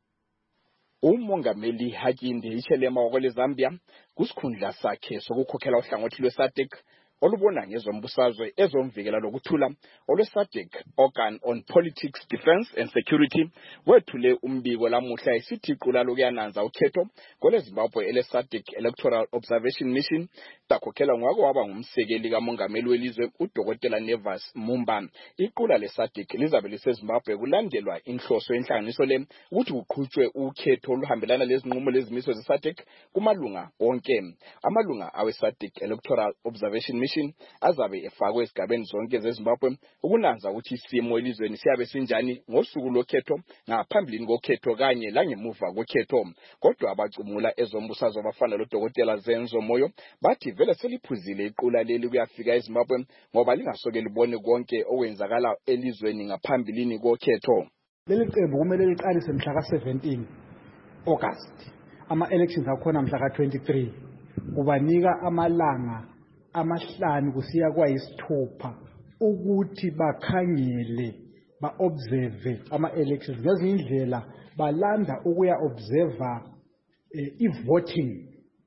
Umongameli Hakainde Hichilema wakweleZambia kusikhundla sakhe sokukhokhela uhlangothi lweSADC olubona ngezombusazwe ezomvikela lokuthula olweSADC Organ on Politics, Defense and Security wethule umbiko lamuhla isithi iqula lokuyananza ukhetho kweleZimbabwe eleSADC Electoral Observation Mission takhokhela ngwako waba ngumsekeli kamongameli welizwe uDokotela Nevas Mumba. Iqula leSADC lizabe liseZimbabwe kulandelwa inhloso yenhlanganiso le ukuthi kuqhutshwe ukhetho oluhambelana lezinqumo lezimiso zeSADC kumalunga onke. Amalunga aweSADC Electoral Observation Mission azabe efakwe esigabeni zonke zeZimbabwe ukunanza ukuthi isimo elizweni siyabe sinjani ngosuku lokhetho ngaphambilini kokhetho kanye langemuva kokhetho. Kodwa abacumula ezombusazwe abafana loDokotela Zenzo Moyo bathi vele seliphuzile iqula leli kuyafika eZimbabwe ngoba lingasoke libone konke okwenzakala elizweni ngaphambilini kokhetho.
Leli qembu kumele liqalise mhla ka-17 August ama-elections akhona mhla ka-23 kubanika amalanga amahlanu kusiya kwayisithupha ukuthi bakhangele ba-observe ama-elections ngezinye indlela balanda ukuya observer i-voting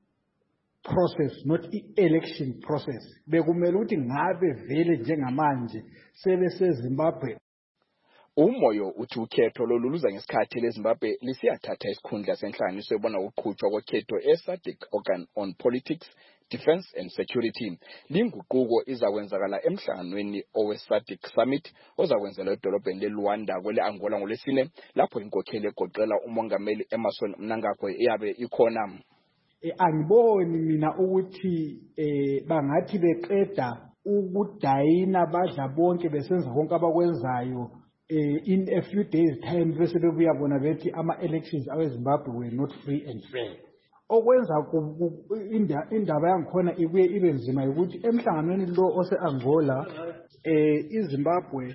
process not i-election process bekumele ukuthi ngabe vele njengamanje sebeseZimbabwe.
Umoyo uthi ukhetho loluza ngesikhathi leZimbabwe lisiyathatha isikhundla senhlanganiso ebona ukuqhutshwa kokhetho eSADC Organ on Politics, Defense and Security. Linguquko izakwenzakala emhlanganweni oweSADC Summit ozakwenzela edolobheni leLuanda kwele Angola ngolwesine lapho inkokheli egoqela umongameli Emmerson Mnangagwa eyabe ikhona.
Angiboni mina ukuthi bangathi beqeda ukudayina badla bonke besenza konke abakwenzayo in a few days time bese bebuya bona bethi ama-elections aweZimbabwe were not free and fair. Okwenza indaba yangikhona ibuye ibe nzima ukuthi emhlanganweni lo ose-Angola iZimbabwe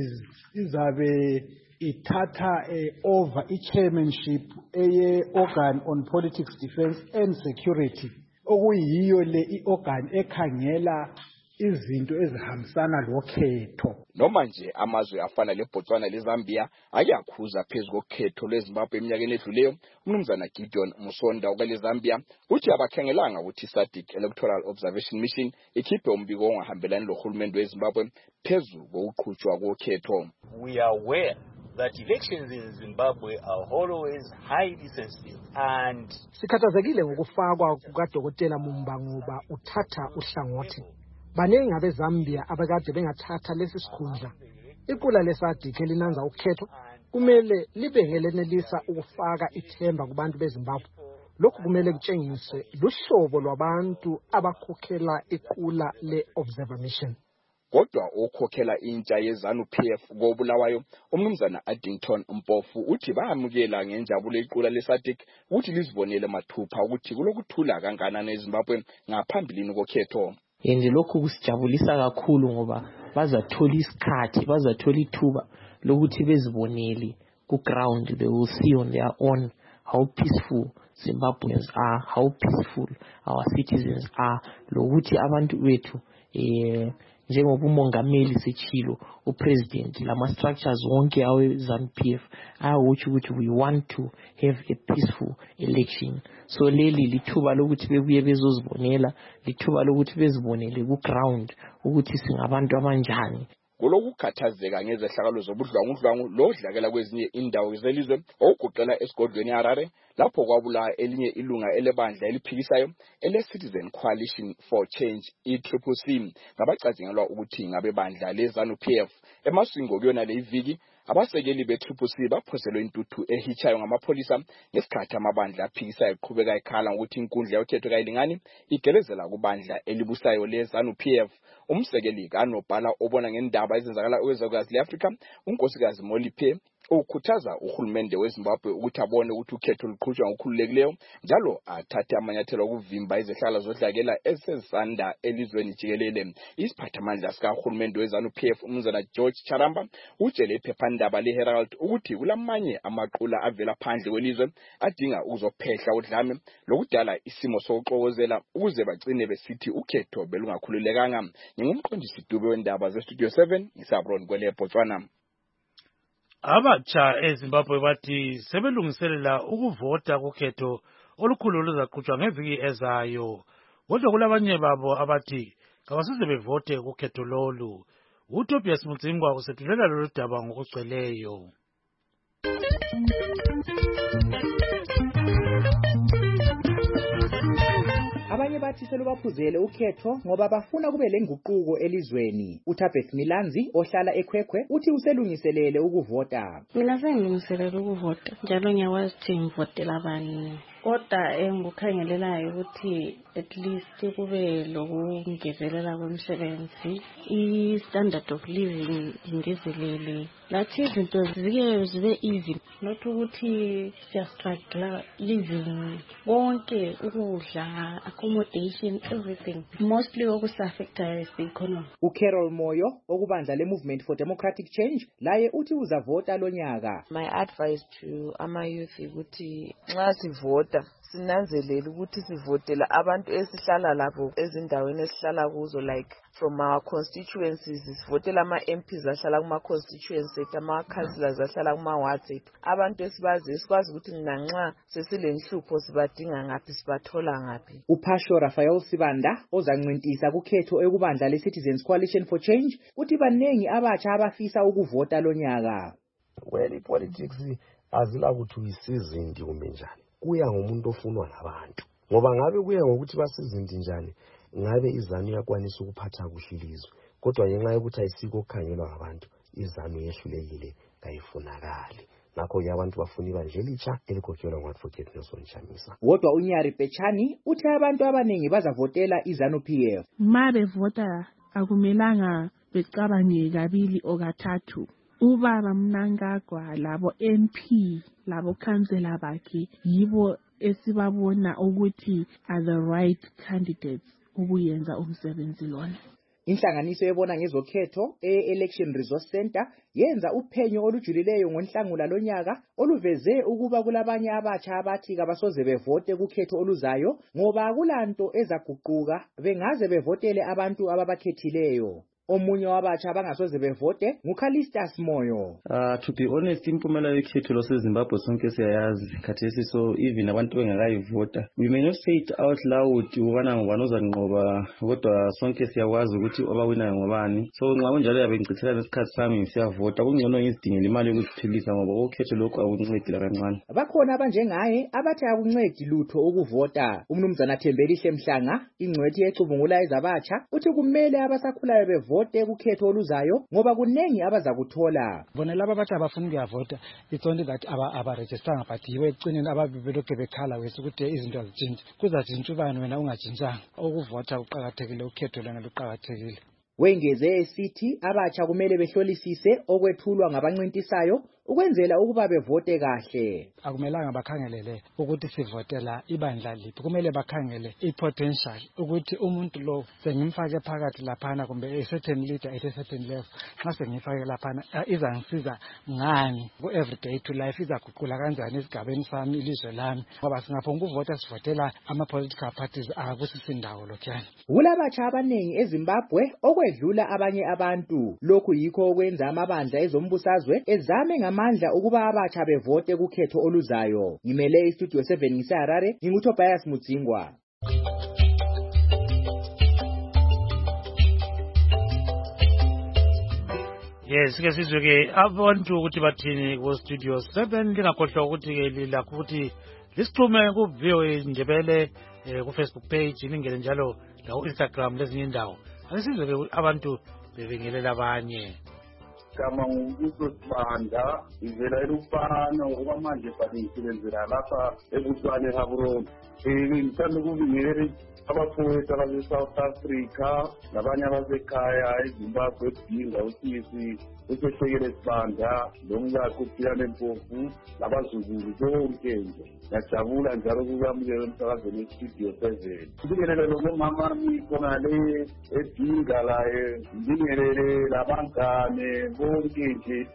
izabe ithatha over i-chairmanship eye-Organ on Politics, Defense and Security okuyiyo le i-organ ekhangela izinto ezihambisana lokhetho.
Noma nje amazwe afana leBotswana leZambia ayakhuza phezulu kokhetho lweZimbabwe eminyakeni edluleyo, umnumzana Gideon Musonda okweleZambia uthi abakhangelanga ukuthi iSADC Electoral Observation Mission ikhiphe umbiko ongahambelani lohulumende weZimbabwe phezulu kokuqhutshwa kokhetho.
We are aware that elections in Zimbabwe are always highly sensitive and
sikhathazekile ngokufakwa kukaDokotela Mumba ngoba uthatha uhlangothi. Baningi abeZambia abakade bengathatha lesi sikhundla. Iqula leSADC elinanza ukhetho kumele libe ngelenelisa ukufaka ithemba kubantu beZimbabwe. Lokhu kumele kutshengise luhlobo lwabantu abakhokhela iqula le-Observer Mission.
Kodwa okhokhela intsha yeZANU-PF koBulawayo umnumzana Addington Mpofu uthi bayamukela ngenjabulo iqula leSADC ukuthi lizibonele mathupha ukuthi kulokuthula kanganani eZimbabwe ngaphambilini kokhetho.
Lokhu kusijabulisa kakhulu ngoba bazathola isikhathi, bazathola ithuba
lokuthi bezibonele ku ground. They will see on their own how peaceful Zimbabweans are, how peaceful our citizens are, lokuthi abantu bethu njengoba umongameli sechilo upresident lama structures wonke awe ZANU-PF ayawuthi ukuthi we want to have a peaceful election. So leli lithuba lokuthi bebuye bezozibonela, lithuba lokuthi bezibonele ku ground ukuthi singabantu abanjani.
Kulokukhathazeka ngezehlakalo zobudlwangudlwangu lodlakela kwezinye indawo zelizwe okugoqela esigodlweni eHarare lapho kwabula elinye ilunga elebandla eliphikisayo ele-Citizen Coalition for Change i-CCC ngabacazingelwa ukuthi ngabebandla leZANU-PF. Emasingo kuyona le iviki abasekeli be-CCC baphoselwe intuthu ehichayo ngamapholisa ngesikhathi amabandla aphikisayo eqhubeka ekhala ngokuthi inkundla yokhetho kayilingani igelezela kubandla elibusayo leZANU-PF. Umsekeli kaNobhala obona ngendaba ezenzakala kwezwekazi le-Afrika unkosikazi Moliphe ukhuthaza uhulumende weZimbabwe ukuthi abone ukuthi ukhetho luqhutshwa ngokukhululekileyo njalo athathe amanyathelo okuvimba izehlakalo zodlakela esezisanda elizweni jikelele. Isiphathamandla sikahulumende weZANU-PF umnumzana George Charamba utshele iphephandaba leHerald ukuthi kulamanye amaqula avela phandle kwelizwe adinga ukuzophehla udlame lokudala isimo sokuxokozela ukuze bagcine besithi ukhetho belungakhululekanga. Ngingumqondisi Dube wendaba zeStudio 7 ngisabron kwele Botswana.
Abatsha eZimbabwe bathi sebelungiselela ukuvota kukhetho olukhulu oluzaqhutshwa ngeviki ezayo. Kodwa kulabanye babo abathi kabasize bevote kukhetho lolu. uTobias Mudzingwa usethulela lolu daba ngokugcweleyo.
Abanye bathi selubaphuzele ukhetho ngoba bafuna kube lenguquko elizweni. uThabeth Milanzi ohlala eKwekhwe uthi uselungiselele ukuvota.
Mina sengilungiselele ukuvota njalo ngiyawazi ukuthi ngivotela abani. Kodwa engikukhangelelayo ukuthi at least kube lokungezelela kwemisebenzi, i-standard of living ingezelele. Lathi izinto zike zibe easy, not ukuthi siyastruggle living konke, ukudla, accommodation, everything. Mostly okusaffecta is the economy.
uCarol Moyo okubandla le-Movement for Democratic Change laye uthi uzavota lonyaka.
My advice to ama-youth ukuthi nxa sivota sinanzelele ukuthi sivotela abantu esihlala lapho ezindaweni esihlala kuzo, like from our constituencies sivotela ama-MPs ahlala kuma-constituencies, ama-councillors ahlala kuma-wards ethu. Abantu esibazi sikwazi ukuthi nxa sesilenhlupho sibadinga ngaphi, sibathola ngaphi.
uPasho Raphael Sibanda ozanqintisa kukhetho ekubandla le-Citizens Coalition for Change uthi banengi abatsha abafisa ukuvota lonyaka.
Well, i-politics azila ukuthi uyisizindi kumbe njani, kuya ngomuntu ofunwa ngabantu, ngoba ngabe kuya ngokuthi basizindi njani ngabe iZANU yakwanisa ukuphatha kuhle ilizwe, kodwa ngenxa yokuthi ayisiko okukhangelwa ngabantu iZANU yehlulekile kayifunakali. Ngakho-ke abantu bafuna ibandla elitsha elikhokhelwa ngu-Advocate Nelson Chamisa.
Kodwa uNyari Pechani uthi abantu abaningi bazavotela iZANU-PF.
Ma bevota akumelanga becabange kabili okathathu. Ubaba Mnangagwa labo MP labo councillor bakhe yibo esibabona ukuthi are the right candidates ukuyenza umsebenzi lona.
Inhlanganiso ebona ngezokhetho e-Election Resource Center yenza uphenyo olujulileyo ngoNhlangula lonyaka oluveze ukuba kulabanye abatsha abathi kabasoze bevote kukhetho oluzayo ngoba akulanto ezaguquka bengaze bevotele abantu ababakhethileyo. Omunye wabatsha abangasoze bevote nguKalistas Moyo.
To be honest, impumela yekhetho lwaseZimbabwe sonke siyayazi khathesi, so even abantu bengakayivota we may not say it out loud ubana ngubani ozanqoba, kodwa sonke siyakwazi ukuthi abawina ngobani. So nxa kunjalo yabe ngicithela nesikhathi sami siyavota, kungcono ngizidingela imali yokuziphilisa ngoba ukhetho lokho akuncedi kancane.
Bakhona abanjengaye abathi akuncedi lutho ukuvota. Umnumzana Thembelihle Mhlanga ingcwethi ecubungula ezabatsha uthi kumele abasakhulayo bevote kukhetho oluzayo ngoba kunengi abazakuthola.
Bona laba bathi abafuna ukuyavota, it's only that abaregistranga, but yiwe ecineni ababelokhu bekhala wethu ukuthi izinto azitshintshe. Kuzatshintsha ubani wena ungajintshanga? Ukuvota uqakathekile, ukhetho lona luqakathekile.
Wengeze esithi abatsha kumele behlolisise okwethulwa ngabancintisayo ukwenzela ukuba bevote kahle.
Akumelanga bakhangelele ukuthi sivotela ibandla liphi, kumele bakhangele i-potential ukuthi umuntu lo sengimfake phakathi laphana kumbe a certain leader at a certain level, nxa sengifake laphana izangisiza ngani ku-everyday to life, izaguqula kanjani esigabeni sami ilizwe lami, ngoba singaphonga ukuvota sivotela ama-political parties akusisi ndawo lokhuyana.
Kulabatsha abaningi eZimbabwe okwedlula abanye abantu, lokhu yikho okwenza amabandla ezombusazwe ezame ngamandla ukuba abatsha bevote kukhetho oluzayo. Ngimele istudio 7 ngiseHarare, nginguTobias Mudzingwa.
Yes, ke sizwe ke abantu ukuthi bathini ku studio 7, lingakhohlwa ukuthi ke lilakho ukuthi lisixhume ku VOA Ndebele ku Facebook page, lingene njalo la ku Instagram lezinye indawo. Asizwe ke abantu bebengelela abanye.
Kama ngukuso Sibanda ivela elufana okwamanje banisebenzela lapha ebuthwane eHaburoni. Ngithanda ukubingelela abafowethu abase-South Africa nabanye abasekhaya eZimbabwe edinga usisi usehlekele Sibanda lomkakhe uPhilane Mpofu labazukulu bonke nje. Ngiyajabula njalo ukwamukela emsakazweni westudio 7. Ngibingelele lomama khona le edinga laye, ngibingelele labangane bonke nje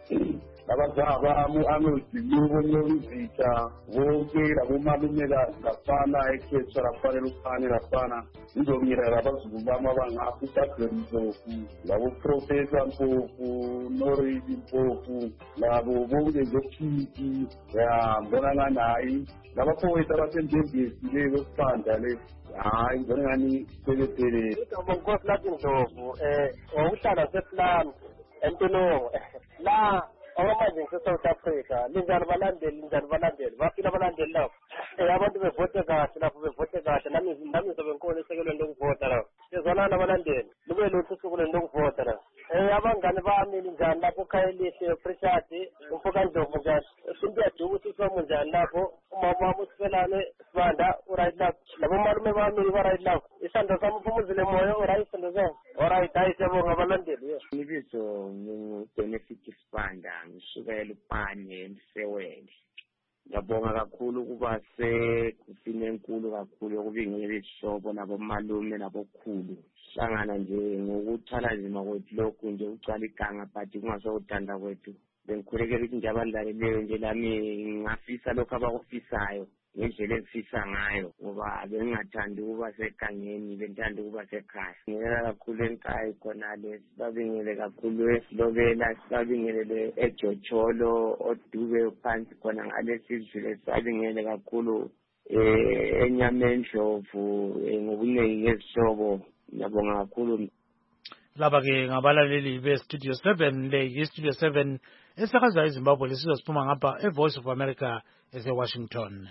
labazabami anoziluko nyolizitha bonke labomalumekazi lafana ekhethwa lafana eluphane lafana ngizobingelela labazukulu bami abangapha uDadewethu Mpofu, laboProfessor Mpofu, Noridi Mpofu, labo bonke njokhiki ngibona nganayi labafowethu abasendembesi le kwesibanda le. Hayi ngibona ngani selephelele.
Nkosi lathi Ndlovu ukuhlala sePlum eNtolongo la okwamanje ngise-South Africa. Linjani balandeli bafila abalandeli lapho abantu bevote kahle lapho bevote kahle. Nami ngizobe ngikhona esekelweni lokuvota lapho sizwanana abalandeli lube lutho usuku lweni lokuvota lapho. Abangane bami linjani lapho uKhayelihle Precious umfoka Ndlovu njani simbiyaduka usisiwami njani lapho umama wami uSifelane Sibanda uright lapho labomalume bami ba-right lapho isandla sami uphumuzile moya uright isandla sami alright. Hayi siyabonga abalandeli.
Ibizo ngingu-Benefit Sibanda ngisuka eLupane eMsewele. Ngiyabonga kakhulu ukuba sekufine enkulu kakhulu yokubingelela isihlobo nabomalume nabokhulu. Hlangana nje ngokuthwala nzima kwethu lokhu nje ucala iganga but kungasowuthanda kwethu. Bengikhulekela ukuthi nje abalaleleyo nje lami ngingafisa lokhu abakufisayo ngendlela engifisa ngayo, ngoba bengingathandi ukuba segangeni, bengithanda ukuba sekhaya. Ngiyela kakhulu eNkayi khonale, sibabingele kakhulu eSilobela, sibabingelele eJocholo oDube phansi khona ngale sizwe, sibabingele kakhulu eNyamendlovu ngobuningi ngezihlobo. Ngiyabonga kakhulu.
Laba ke ngabalaleli bestudio 7, le yistudio 7 esakaza eZimbabwe lesizosiphuma ngapha eVoice of America eseWashington.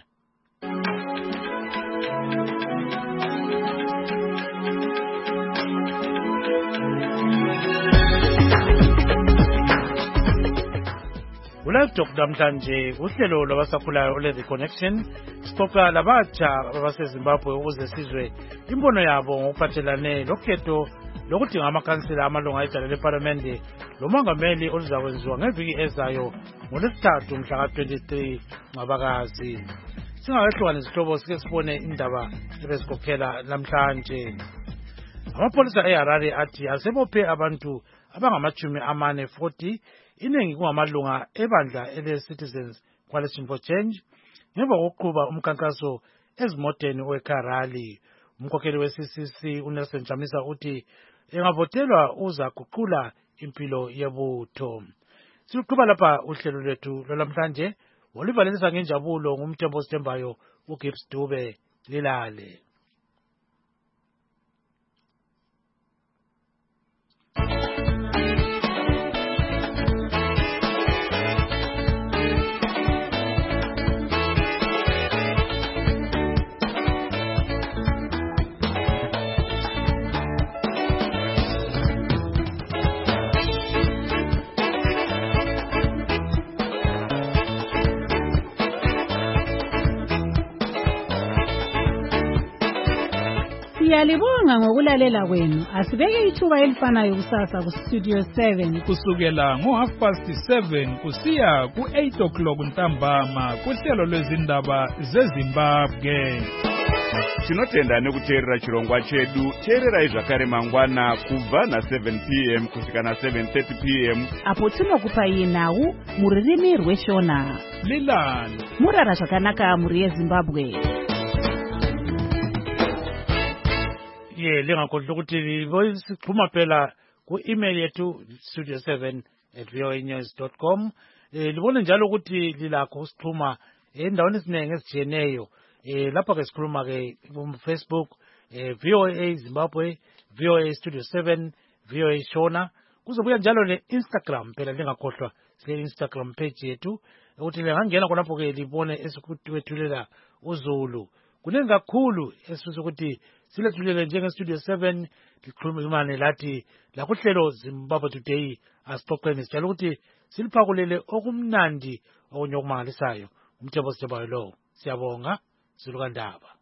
Ulive Talk namhlanje uhlelo lwabasakhulayo ole-The Connection sixoxa labatsha abaseZimbabwe ukuze sizwe imbono yabo ngokuphathelane lokhetho lokudinga amakhansila amalunga edala leParlamente lomongameli oluzakwenziwa ngeviki ezayo ngoLwesithathu mhla ka-23 Ncwabakazi. Singakehlukana izihlobo sike sibone indaba ebezikhokhela namhlanje. Amapolisa eHarare athi asebophe abantu abangama-40 iningi kungamalunga ebandla ele-Citizens Coalition for Change ngemva kokuqhuba umkhankaso ezimoteni weKarali. Umkhokheli we-CCC uNelson Chamisa uthi engavotelwa uzaguqula impilo yebutho. Siluqhuba lapha uhlelo lwethu lwalamhlanje olivalelisa ngenjabulo ngumthembo osithembayo uGibbs Dube lilale.
Siyalibonga ngokulalela kwenu. Asibeke ithuba elifanayo kusasa ku Studio 7
kusukela ngo7:30 kusiya ku8 ntambama kuhlelo lwezindaba zeZimbabwe.
Tinotenda nekuteerera chirongwa chedu. Teererai zvakare mangwana kubva na7 p.m. kusvika na7:30 p.m.
apo tinokupai nhau muririmi rweShona.
Lilani
murara zvakanaka muri yeZimbabwe.
Lingakhohlwa ukuthi sixhuma phela ku-email yethu studio7@voanews.com. Libone njalo ukuthi lilakho usixhuma endaweni eziningi ezitshiyeneyo. Lapha ke sikhuluma ke Facebook, VOA Zimbabwe, VOA Studio 7, VOA Shona. Kuzobuya njalo ne-Instagram phela lingakhohlwa Instagram page yethu ukuthi lingangena khonapho ke libone esikuwethulela uZulu. Kuningi kakhulu esifisa ukuthi silethulele njenge-Studio 7 likhulumane lathi lakuhlelo Zimbabwe Today asixoxeni sijala ukuthi siliphakulele okumnandi okunye okumangalisayo. Umthembo Sithembayo lo. Siyabonga. Zulu kaNdaba.